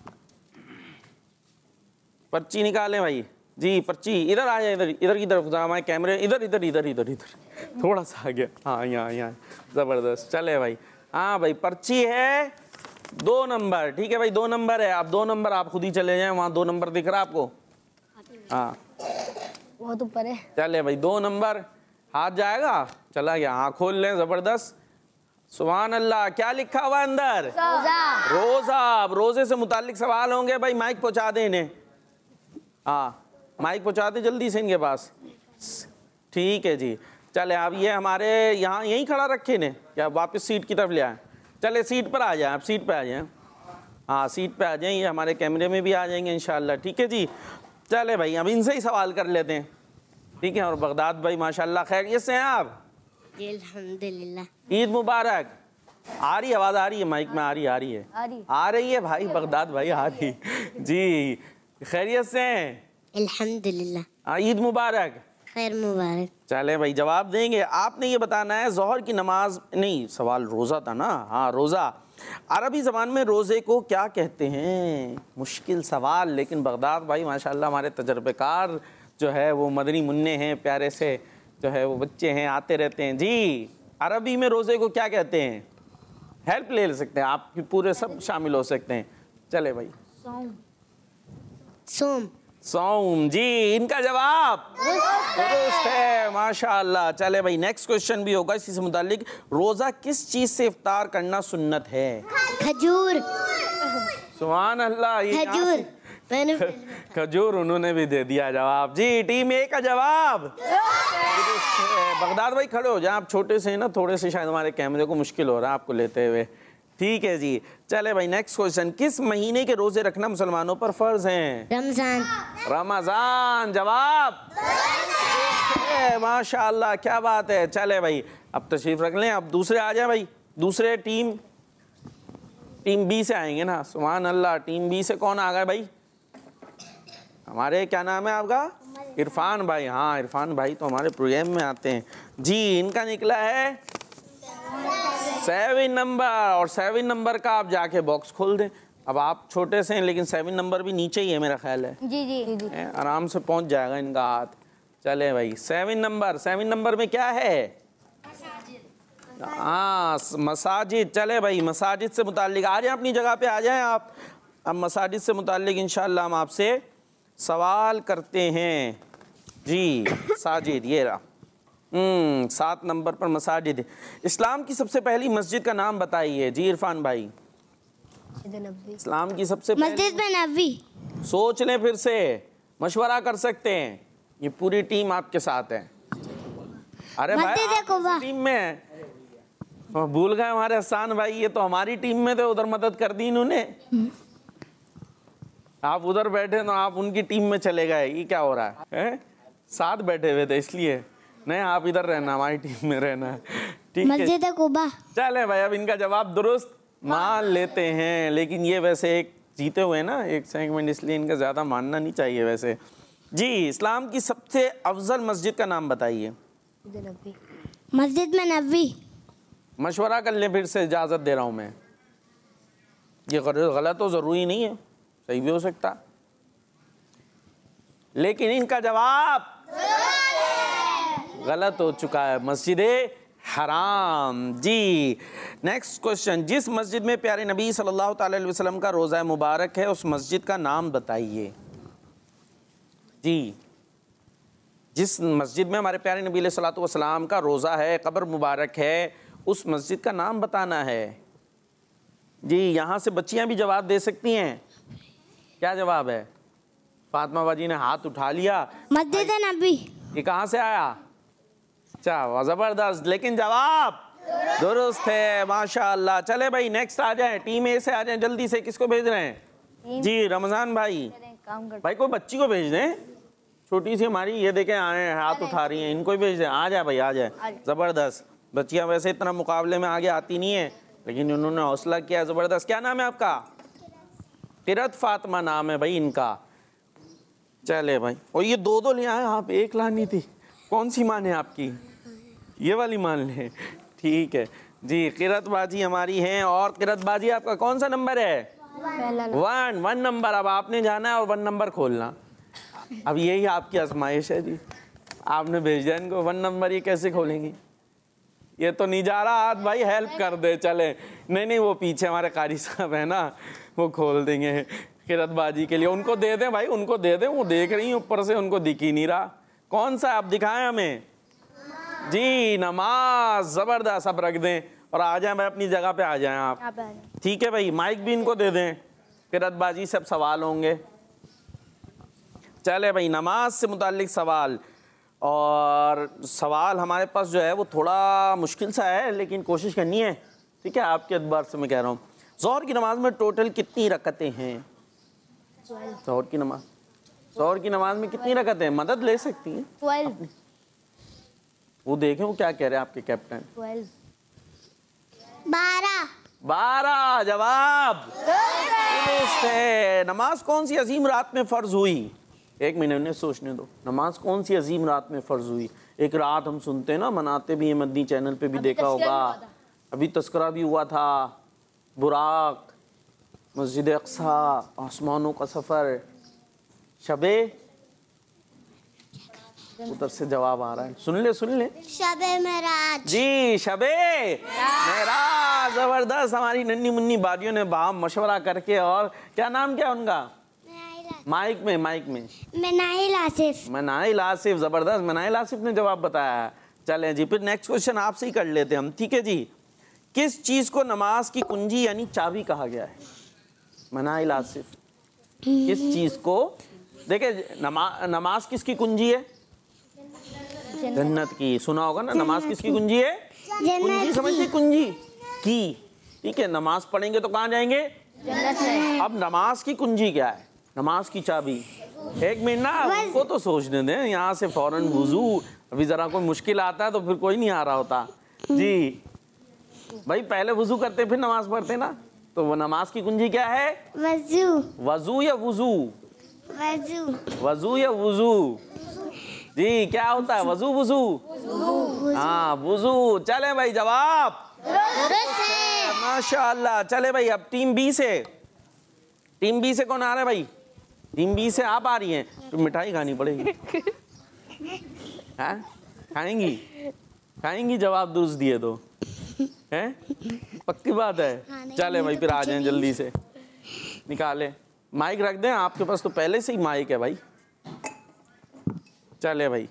पर्ची निकालें भाई। जी पर्ची इधर आ जाए, इधर की तरफ, हमारे कैमरे इधर थोड़ा सा आ गया, हाँ यहाँ जबरदस्त। चले भाई, हाँ भाई, पर्ची है 2 नंबर, ठीक है भाई, 2 नंबर है। आप 2 नंबर आप खुद ही चले जाएं, वहाँ 2 नंबर दिख रहा है आपको? हाँ, बहुत ऊपर है। चले भाई, 2 नंबर, हाथ जाएगा, चला गया, हाँ खोल लें, जबरदस्त, सुभान अल्लाह। क्या लिखा हुआ अंदर? रोजा। अब रोजे से मुतालिक सवाल होंगे भाई, माइक पहुंचा दें इन्हें, हाँ माइक पहुंचा दें जल्दी से इनके पास, ठीक है जी। चले, अब ये हमारे यहाँ यहीं खड़ा रखे इन्हें, क्या वापस सीट की तरफ ले आए? चले सीट पर आ जाए, आप सीट पर आ जाए। हाँ सीट पे आ जाएं, ये हमारे कैमरे में भी आ जाएंगे इंशाल्लाह। ठीक है जी, चले भाई अब इनसे ही सवाल कर लेते हैं। ठीक है, और बगदाद भाई माशाल्लाह खैरियत से हैं आप? अल्हम्दुलिल्लाह। ईद मुबारक। आ रही आवाज़, आ रही है माइक में, आ रही है आ रही है भाई, बगदाद भाई आ रही जी। खैरियत से हैं? अल्हम्दुलिल्लाह। ईद मुबारक। खैर मुबारक। चले भाई जवाब देंगे। आपने ये बताना है ज़ोहर की नमाज, नहीं सवाल रोज़ा था ना, हाँ रोज़ा, अरबी ज़बान में रोज़े को क्या कहते हैं? मुश्किल सवाल, लेकिन बगदाद भाई माशाल्लाह हमारे तजर्बेकार जो है वो मदनी मुन्ने हैं, प्यारे से जो है वो बच्चे हैं, आते रहते हैं जी। अरबी में रोज़े को क्या कहते हैं? हेल्प ले सकते हैं आप, पूरे सब शामिल हो सकते हैं। चले भाई सोम। सौम जी, इनका जवाब दुरुस्त है माशाअल्लाह। चले भाई नेक्स्ट क्वेश्चन भी होगा इसी से मुताल्लिक। रोजा किस चीज से इफ्तार करना सुन्नत है? खजूर। सुभान अल्लाह, ये खजूर मैंने खजूर उन्होंने भी दे दिया जवाब जी। टीम ए का जवाब दुरुस्त है। बगदाद भाई खड़े हो जाए, आप छोटे से हैं ना, थोड़े से शायद हमारे कैमरे को मुश्किल हो रहा है आपको लेते हुए। ठीक है जी, चले भाई नेक्स्ट क्वेश्चन। किस महीने के रोजे रखना मुसलमानों पर फर्ज हैं? रमजान। रमजान। जवाब माशाअल्लाह, क्या बात है। चले भाई अब तशरीफ रख लें, अब दूसरे आ जाए भाई। दूसरे टीम बी से आएंगे ना। सुभान अल्लाह, टीम बी से कौन आ गए भाई? हमारे क्या नाम है आपका? इरफान भाई। हाँ इरफान भाई तो हमारे प्रोग्राम में आते हैं जी। इनका निकला है 7 नंबर, और 7 नंबर का आप जाके बॉक्स खोल दें। अब आप छोटे से हैं लेकिन 7 नंबर भी नीचे ही है मेरा ख्याल है। जी आराम से पहुंच जाएगा इनका हाथ। चले भाई 7 नंबर में क्या है? हाँ मसाजिद। चले भाई मसाजिद से मुताल्लिक आ जाए, अपनी जगह पे आ जाएं आप। अब मसाजिद से मुताल्लिक इंशाअल्लाह हम आपसे सवाल करते हैं जी। साजिद ये रहा 7 नंबर पर मसाजिद। इस्लाम की सबसे पहली मस्जिद का नाम बताइए जी इरफान भाई। इस्लाम की सबसे मस्जिद नबवी। सोच लें, फिर से मशवरा कर सकते हैं, ये पूरी टीम आपके साथ है। अरे भाई आप टीम में है, भूल गए हमारे हसान भाई, ये तो हमारी टीम में थे, उधर मदद कर दी इन्होंने। आप उधर बैठे तो आप उनकी टीम में चले गए, ये क्या हो रहा है? साथ बैठे हुए थे इसलिए। नहीं आप इधर रहना, हमारी टीम में रहना। ठीक है, मस्जिद कुबा। चले भाई अब इनका जवाब दुरुस्त मान लेते हैं, लेकिन ये वैसे एक जीते हुए ना एक सेगमेंट, इसलिए इनका ज़्यादा मानना नहीं चाहिए वैसे जी। इस्लाम की सबसे अफजल मस्जिद का नाम बताइए। मस्जिद में नबवी। मशवरा कर लें, फिर से इजाज़त दे रहा हूँ मैं। ये गलत तो ज़रूरी नहीं है, सही भी हो सकता, लेकिन इनका जवाब गलत हो चुका है। मस्जिद हराम जी। Next question. जिस मस्जिद में प्यारे नबी सल्लल्लाहु अलैहि वसल्लम का रोज़ा मुबारक है उस मस्जिद का नाम बताइए जी। जिस मस्जिद में हमारे प्यारे नबी सल्लल्लाहु अलैहि वसल्लम का रोज़ा है, कब्र मुबारक है, उस मस्जिद का नाम बताना है जी। यहाँ से बच्चियाँ भी जवाब दे सकती हैं। क्या जवाब है? फातिमा बाजी ने हाथ उठा लिया। मस्जिद नबी। ये कहाँ से आया? अच्छा जबरदस्त, लेकिन जवाब दुरुस्त है माशाअल्लाह। चले भाई नेक्स्ट आ जाए, टीम ए से आ जाए जल्दी से। किसको भेज रहे हैं जी? रमजान भाई। भाई कोई बच्ची को भेज दें, छोटी सी हमारी, ये देखें आए हाथ उठा रही हैं, इनको ही भेज दें। आ जाए भाई, आ जाए। जबरदस्त, बच्चियाँ वैसे इतना मुकाबले में आगे आती नहीं है, लेकिन उन्होंने हौसला किया, जबरदस्त। क्या नाम है आपका? किरत फातिमा नाम है भाई इनका। चले भाई, और ये दो ले आए आप, एक लानी थी। कौन सी मान है आपकी? ये वाली मान ले, ठीक है जी। किरत बाजी हमारी हैं। और किरत बाजी आपका कौन सा नंबर है? 1 नंबर। अब आपने जाना है और 1 नंबर खोलना। अब यही आपकी आजमाइश है जी, आपने भेज दिया इनको 1 नंबर, ये कैसे खोलेंगी? ये तो नहीं जा रहा हाथ भाई, हेल्प कर दे। चले नहीं वो पीछे हमारे कारी साहब है ना, वो खोल देंगे किरत बाजी के लिए। उनको दे दें भाई, उनको दे दें, वो देख रही हैं ऊपर से, उनको दिख ही नहीं रहा। कौन सा आप दिखाएं हमें जी? नमाज। जबरदस्त, अब रख दें और आ जाएं भाई, अपनी जगह पे आ जाएं आप। ठीक है भाई, माइक भी इनको दे दें, किरत बाजी सब सवाल होंगे। चले भाई नमाज से मुताल्लिक सवाल, और सवाल हमारे पास जो है वो थोड़ा मुश्किल सा है, लेकिन कोशिश करनी है। ठीक है, आपके एतबार से मैं कह रहा हूँ। ज़ोहर की नमाज में टोटल कितनी रकतें हैं? ज़ोहर की नमाज में कितनी रकतें हैं? मदद ले सकती हैं? 12 वो देखें वो क्या कह रहे हैं आपके कैप्टन। 12 जवाब दुरुस्त है। नमाज कौन सी अजीम रात में फ़र्ज हुई? एक मिनट ने सोचने दो। नमाज कौन सी अजीम रात में फ़र्ज हुई? एक रात हम सुनते हैं ना, मनाते भी हैं, मदनी चैनल पे भी देखा होगा, अभी तस्करा भी हुआ था, बुराक, मस्जिद अक्सा, आसमानों का सफ़र, शबे, उधर से जवाब आ रहा है, सुन ले शबे मेराज। जी शबे मेराज। जबरदस्त। हमारी नन्ही मुन्नी बादियों ने बाम मशवरा करके, और क्या नाम क्या उनका? माइक में मनाइल आसिफ। जबरदस्त, मनाइल आसिफ ने जवाब बताया। चलें जी, फिर नेक्स्ट क्वेश्चन आपसे ही कर लेते हैं हम, ठीक है जी। किस चीज को नमाज की कुंजी यानी चाबी कहा गया है? मनाइल आसिफ, किस चीज को? देखिए नमाज किसकी कुंजी है? जन्नत की। सुना होगा ना, नमाज किसकी कुंजी है? कुंजी समझते, कुंजी की, ठीक है। नमाज पढ़ेंगे तो कहाँ जाएंगे? जन्नत में। अब नमाज की कुंजी क्या है? नमाज की चाबी। एक मिनट ना, उनको तो सोचने दें। यहाँ से फौरन वुजू, अभी जरा कोई मुश्किल आता है तो फिर कोई नहीं आ रहा होता जी। भाई पहले वुजू करते फिर नमाज पढ़ते ना, तो वो नमाज की कुंजी क्या है? वजू या वुजू? वजू या वुजू? जी क्या होता है? वजू वुजू? हाँ वुजू। चले भाई जवाब माशाअल्लाह। चले भाई अब टीम बी से कौन आ रहा है भाई? टीम बी से आप आ रही हैं, तो मिठाई खानी पड़ेगी। हाँ खाएंगी जवाब दुरुस्त दिए तो, हैं? पक्की बात है। चले भाई फिर आ जाएं जल्दी से, निकाले माइक रख दें। आपके पास तो पहले से ही माइक है भाई। चले भाई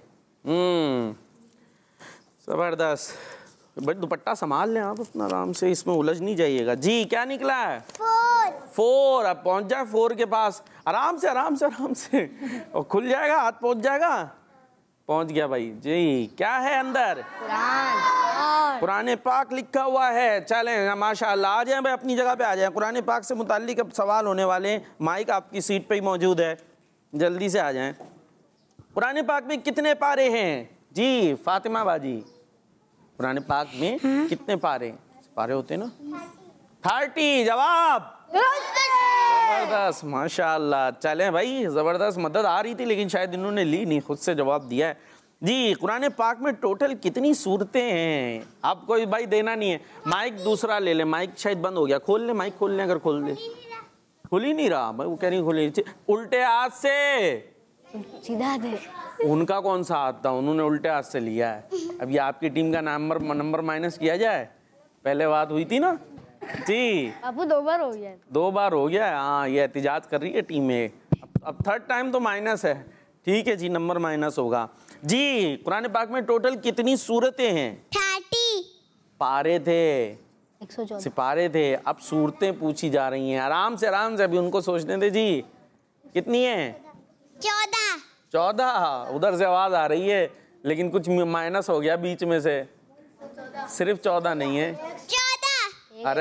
जबरदस्त। भाई दुपट्टा संभाल लें आप अपना, आराम से, इसमें उलझ नहीं जाइएगा जी। क्या निकला है? 4। अब पहुंच जाए 4 के पास, आराम से और खुल जाएगा, हाथ पहुंच जाएगा। पहुंच गया भाई जी। क्या है अंदर? कुरान पाक लिखा हुआ है। चलें माशाअल्लाह, आ जाएं भाई, अपनी जगह पे आ जाएं। कुरान पाक से मुताल्लिक अब सवाल होने वाले हैं। माइक आपकी सीट पे ही मौजूद है, जल्दी से आ जाएं। कुरान पाक में कितने पारे हैं जी? फातिमा बाजी, कुरान पाक में कितने पारे होते हैं ना? 30। जवाब जबरदस्त माशाअल्लाह। चलें भाई जबरदस्त, मदद आ रही थी लेकिन शायद इन्होंने ली नहीं, खुद से जवाब दिया है जी। कुरान पाक में टोटल कितनी सूरतें हैं? आप कोई भाई देना नहीं है। माइक दूसरा ले ले, माइक शायद बंद हो गया, खोल ले माइक, खोल ले, अगर खोल ले। खुल ही नहीं रहा भाई, वो कह रही खुली। उल्टे हाथ से सीधा दे। उनका कौन सा हाथ था, उन्होंने उल्टे हाथ से लिया है। अब ये आपकी टीम का नंबर माइनस किया जाए? पहले बात हुई थी ना जी। आपको 2 बार हो गया है। 2 बार हो गया है। हाँ ये एहतिजाज कर रही है टीम में। अब 3rd टाइम तो माइनस है, ठीक है जी, नंबर माइनस होगा जी। कुरान पाक में टोटल कितनी सूरतें हैं? 30 पारे थे, 114 सिपारे थे, अब सूरतें पूछी जा रही हैं। आराम से अभी उनको सोचने दे जी। कितनी है? 14। उधर से आवाज आ रही है लेकिन कुछ माइनस हो गया बीच में से, सिर्फ 14 नहीं है। 14। अरे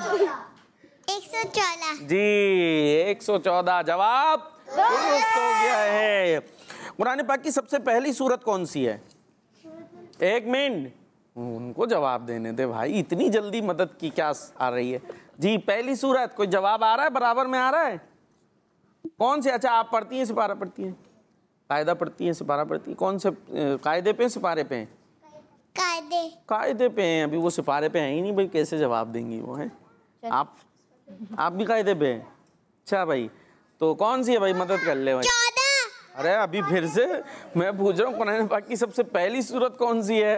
114 जी, 114 जवाब दुरुस्त हो गया है। कुरान पाक की सबसे पहली सूरत कौन सी है? 1 मिनट, उनको जवाब देने दे भाई, इतनी जल्दी मदद की क्या आ रही है जी? पहली सूरत, कोई जवाब आ रहा है? बराबर में आ रहा है? कौन से? अच्छा आप पढ़ती हैं, सिपारा पढ़ती हैं, कायदा पढ़ती हैं, सिपारा पढ़ती हैं? कौन से कायदे पे, सिपारे पे? कायदे पे हैं। अभी वो सिपारे पे हैं ही नहीं भाई, कैसे जवाब देंगी वो? हैं आप भी कायदे पे? अच्छा भाई, तो कौन सी है भाई? मदद कर ले भाई। 14। अरे अभी फिर से मैं पूछ रहा हूँ, कुरान पाक की सबसे पहली सूरत कौन सी है?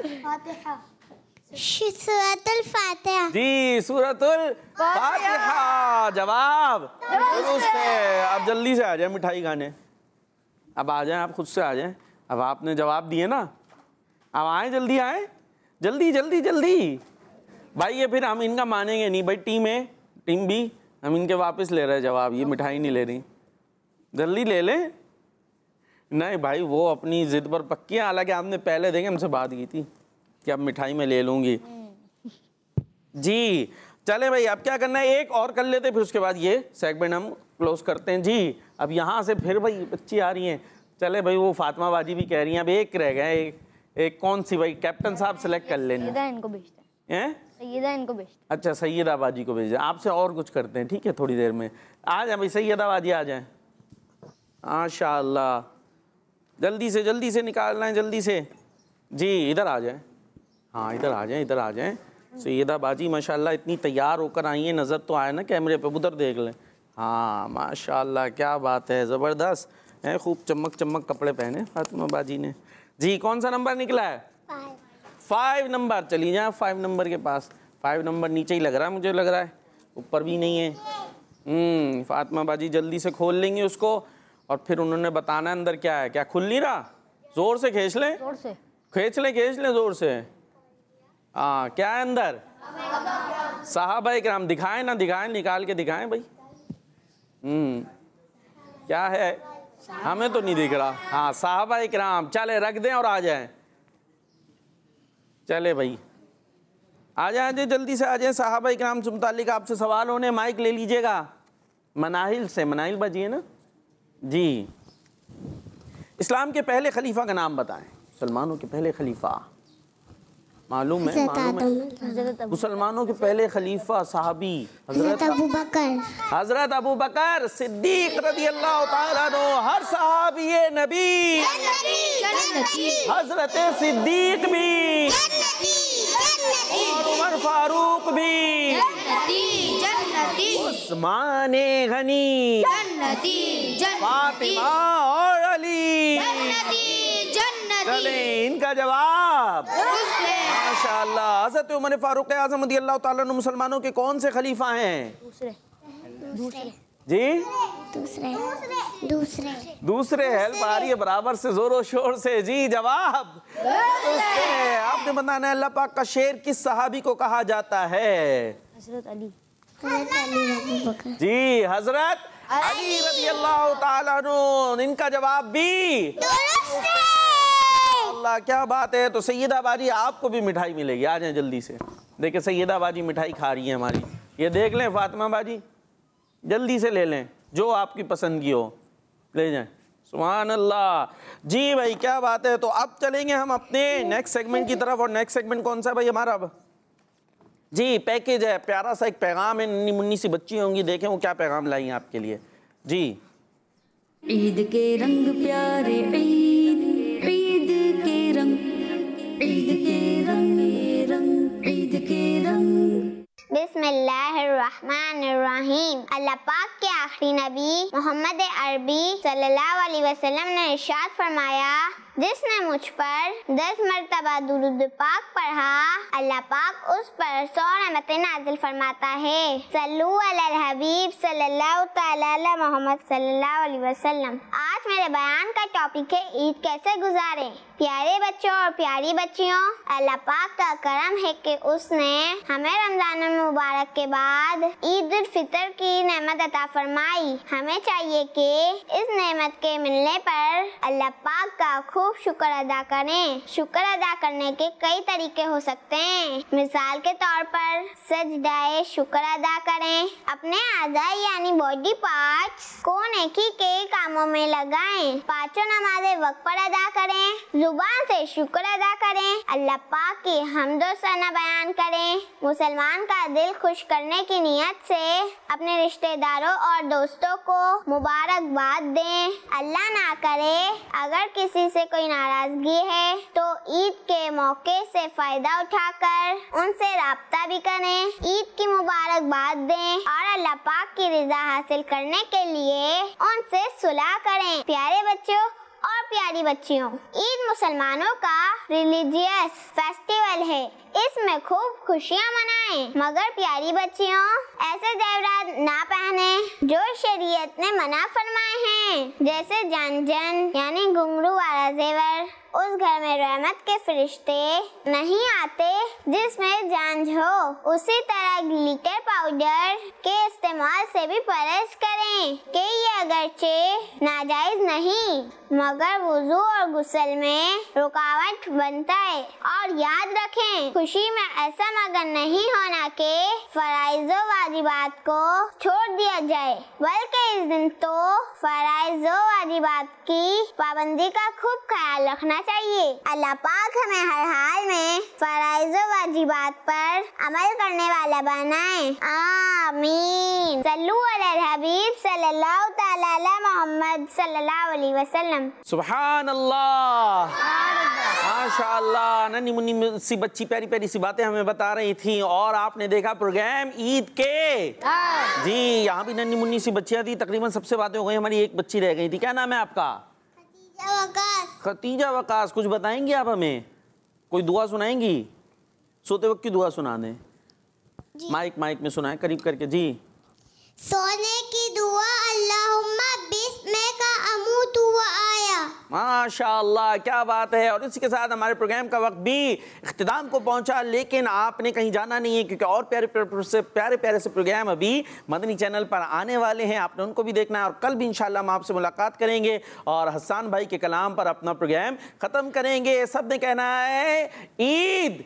सूरतुल फातिहा जी, सूरतुल फातिहा। जवाब दुरुस्त है। अब जल्दी से आ जाए मिठाई खाने, अब आ जाएं, आप खुद से आ जाएं। अब आपने जवाब दिए ना, अब आए, जल्दी आए, जल्दी भाई। ये फिर हम इनका मानेंगे नहीं भाई। टीम बी, हम इनके वापस ले रहे हैं जवाब, ये मिठाई नहीं ले रही। जल्दी ले लें। नहीं भाई, वो अपनी जिद पर पक्की है। हालांकि आपने पहले देखे हमसे बात की थी कि अब मिठाई में ले लूंगी जी। चले भाई, अब क्या करना है, एक और कर लेते फिर उसके बाद ये सेगमेंट हम क्लोज करते हैं जी। अब यहाँ से फिर भाई बच्ची आ रही हैं। चले भाई, वो फातिमा बाजी भी कह रही हैं, अब एक रह गया, एक कौन सी भाई, कैप्टन साहब सेलेक्ट कर लेना सैयदा इनको भेजते हैं, हैं। सैयदा इनको भेजते हैं। अच्छा, सैयदा बाजी को भेजें। आपसे और कुछ करते हैं, ठीक है, थोड़ी देर में आ जाए भाई, सैयदा बाजी आ जाए। माशाअल्लाह, जल्दी से निकालना है, जल्दी से जी। इधर आ जाए, हाँ इधर आ जाए, इधर आ जाए। सैयदा बाजी माशाअल्लाह इतनी तैयार होकर आई हैं, नज़र तो आए ना कैमरे पे, उधर देख लें। हाँ माशाअल्लाह, क्या बात है, ज़बरदस्त है, खूब चमक कपड़े पहने फातिमा बाजी ने जी। कौन सा नंबर निकला है? 5 नंबर। चलिए जाए 5 नंबर के पास। 5 नंबर नीचे ही लग रहा है, मुझे लग रहा है, ऊपर भी नहीं है। फातिमा बाजी जल्दी से खोल लेंगे उसको, और फिर उन्होंने बताना अंदर क्या है। क्या खुल नहीं रहा? जोर से खींच लें, जोर से खींच लें जोर से। हाँ, क्या है अंदर? सहाबाए किराम। दिखाएं ना, दिखाएं, निकाल के दिखाएं भाई। क्या है? हमें तो नहीं दिख रहा। हाँ, सहाबाए किराम। चले रख दें और आ जाएं। चले भाई, आ जाए, जल्दी से आ जाए। सहाबाए किराम से मुताल्लिक आपसे सवाल होने, माइक ले लीजिएगा। मनाहिल से, मनाहिल बाजी है ना जी। इस्लाम के पहले खलीफा का नाम बताएं। मुसलमानों के पहले खलीफा मालूम है? मुसलमानों के पहले खलीफा साहबी हजरत अबू बकर सिद्दीक रज़ी अल्लाह तआला अन्हु। हर साहबी ये नबी, हजरत सिद्दीक भी, और उमर फारूक भी, उस्मान गनी, फातिमा और अली। चले, इनका जवाब माशाअल्लाह। हज़रत उमर फारूक आज़म रज़ियल्लाहु ताला अन्हु मुसलमानों के कौन से खलीफा हैं? जी दूसरे। हेल्प आ रही है बराबर से, जोरों शोर से जी। जवाब आपने बताना है। अल्लाह पाक का शेर किस सहाबी को कहा जाता है? हजरत अली। जी, हजरत अली रज़ियल्लाहु ताला अन्हु। इनका जवाब भी अल्लाह, क्या बात है। तो सैयदा बाजी आपको भी मिठाई मिलेगी, आ जाएं जल्दी से। देखिए सैयदा बाजी मिठाई खा रही है हमारी, ये देख लें। फातिमा बाजी जल्दी से ले लें, जो आपकी पसंद की हो ले जाएं। सुभान अल्लाह जी भाई, क्या बात है। तो अब चलेंगे हम अपने नेक्स्ट सेगमेंट की तरफ। और नेक्स्ट सेगमेंट कौन सा है भाई हमारा? अब जी पैकेज है, प्यारा सा एक पैगाम है। नन्ही मुन्नी सी बच्ची होंगी, देखें वो क्या पैगाम लाई हैं आपके लिए जी। ईद के रंग प्यारे, ईद के रंग, ईद के रंग, ईद के रंग। बिस्मिल्लाहिर्रहमानिर्रहीम। अल्लाह पाक के आखिरी नबी मोहम्मद अरबी सल्लल्लाहु अलैहि वसल्लम ने इरशाद फरमाया, जिसने मुझ पर 10 मरतबा दुरूद पाक पढ़ा, अल्लाह पाक उस पर 100 रहमतें नाज़िल फरमाता है। सल्लू अलल हबीब सल्लल्लाहु तआला अला मोहम्मद सल्लल्लाहु अलैहि वसल्लम। आज मेरे बयान का टॉपिक है ईद कैसे गुजारें। प्यारे बच्चों और प्यारी बच्चियों, अल्लाह पाक का करम है कि उसने हमें रमजान मुबारक के बाद ईद उल फितर की नेमत अता फरमाई। हमें चाहिए कि इस नेमत के मिलने पर अल्लाह पाक का खूब शुक्र अदा करें। शुक्र अदा करने के कई तरीके हो सकते हैं। मिसाल के तौर पर सजदाए शुक्र अदा करें। अपने आज़ाए यानी बॉडी पार्ट्स को नेकी के कामों में लगाएं। 5 नमाज़ें वक्त पर अदा करें। जुबान से शुक्र अदा करें। अल्लाह पाक की हम्दो सना बयान करें। मुसलमान का दिल खुश करने की नियत से अपने रिश्तेदारों और दोस्तों को मुबारकबाद दें। अल्लाह ना करे अगर किसी से कोई नाराजगी है तो ईद के मौके से फायदा उठाकर उनसे राब्ता भी करें। ईद की मुबारकबाद दें और अल्लाह पाक की रिजा हासिल करने के लिए उनसे सुलह करें। प्यारे बच्चों और प्यारी बच्चियों, ईद मुसलमानों का रिलीजियस फेस्टिवल है। इसमें खूब खुशियाँ मनाएं, मगर प्यारी बच्चियों ऐसे जेवरात ना पहने जो शरीयत ने मना फरमाए हैं। रखें, जैसे जानजन यानी घुंघरू वाला जेवर। उस घर में रहमत के फरिश्ते नहीं आते जिसमें जानज हो। उसी तरह ग्लिटर पाउडर के इस्तेमाल से भी परहेज करें कि ये अगरचे नाजायज नहीं मगर वुजू और गुस्ल में रुकावट बनता है। और याद रखें, खुशी में ऐसा मगन नहीं होना कि फराइज़ो वाजिबात को छोड़ दिया जाए, बल्कि इस दिन तो फराइज़ो वाजिबात की पाबंदी का खूब ख्याल रखना चाहिए। अल्लाह पाक हमें हर हाल में फराइज़ो वाजिबात पर अमल करने वाला बनाए। आमीन। सल्लु अलल हबीब सल्लल्लाहु तआला अला मोहम्मद सल्लल्लाहु अलैहि वसल्लम। सुभान अल्लाह, माशाअल्लाह। नन्ही मुन्नी सी बच्ची प्यारी प्यारी सी बातें हमें बता रही थी। और आपने देखा प्रोग्राम ईद के जी, यहाँ भी नन्ही मुन्नी सी बच्चियां थी। तकरीबन सबसे बातें हो गई, हमारी एक बच्ची रह गई थी। क्या नाम है आपका? खतीजा वकास। कुछ बताएंगी आप हमें? कोई दुआ सुनाएंगी? सोते वक्त की दुआ सुना दें। माइक में सुनाए करीब करके जी। सोने की दुआ, अल्लाहुम्मा बिस्मिका अमूतु व आया। माशाअल्लाह, क्या बात है। और इसी के साथ हमारे प्रोग्राम का वक्त भी इख्तिताम को पहुंचा, लेकिन आपने कहीं जाना नहीं है क्योंकि और प्यारे से प्रोग्राम अभी मदनी चैनल पर आने वाले हैं। आपने उनको भी देखना है। और कल भी इंशाल्लाह हम आपसे मुलाकात करेंगे और हसन भाई के कलाम पर अपना प्रोग्राम खत्म करेंगे। सब ने कहना है ईद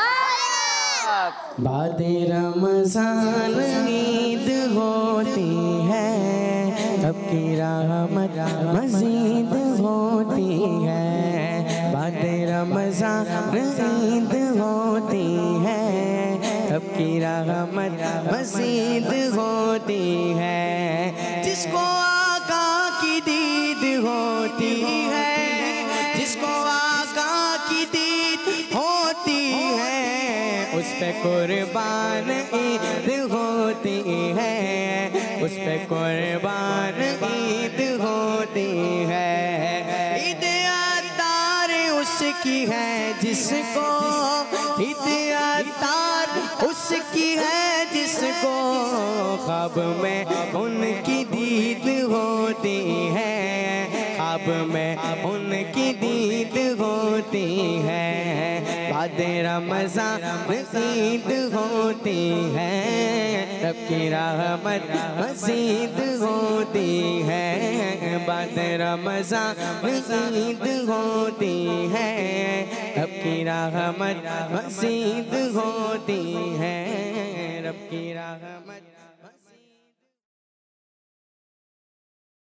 मुबारक। बादे रमज़ान ईद होती है, अब की रहमत मज़ीद होती है। बादे रमज़ान ईद होती है, अब की रहमत मज़ीद होती है। जिसको आका की दीद होती है, जिसको आका की दीद होती है, उस पे कुर्बान ईद होती है, उस पे कुर्बान ईद होती है। ईद अतार उसकी है जिसको, ईद अतार उसकी है जिसको ख्वाब में उनकी दीद होती है, ख्वाब में उनकी दीद होती है। बादे रमज़ान ईद होती है, रब की रहमत मज़ीद होती है। बादे रमज़ान ईद होती है, रब की रहमत मज़ीद होती है, रब की रहमत।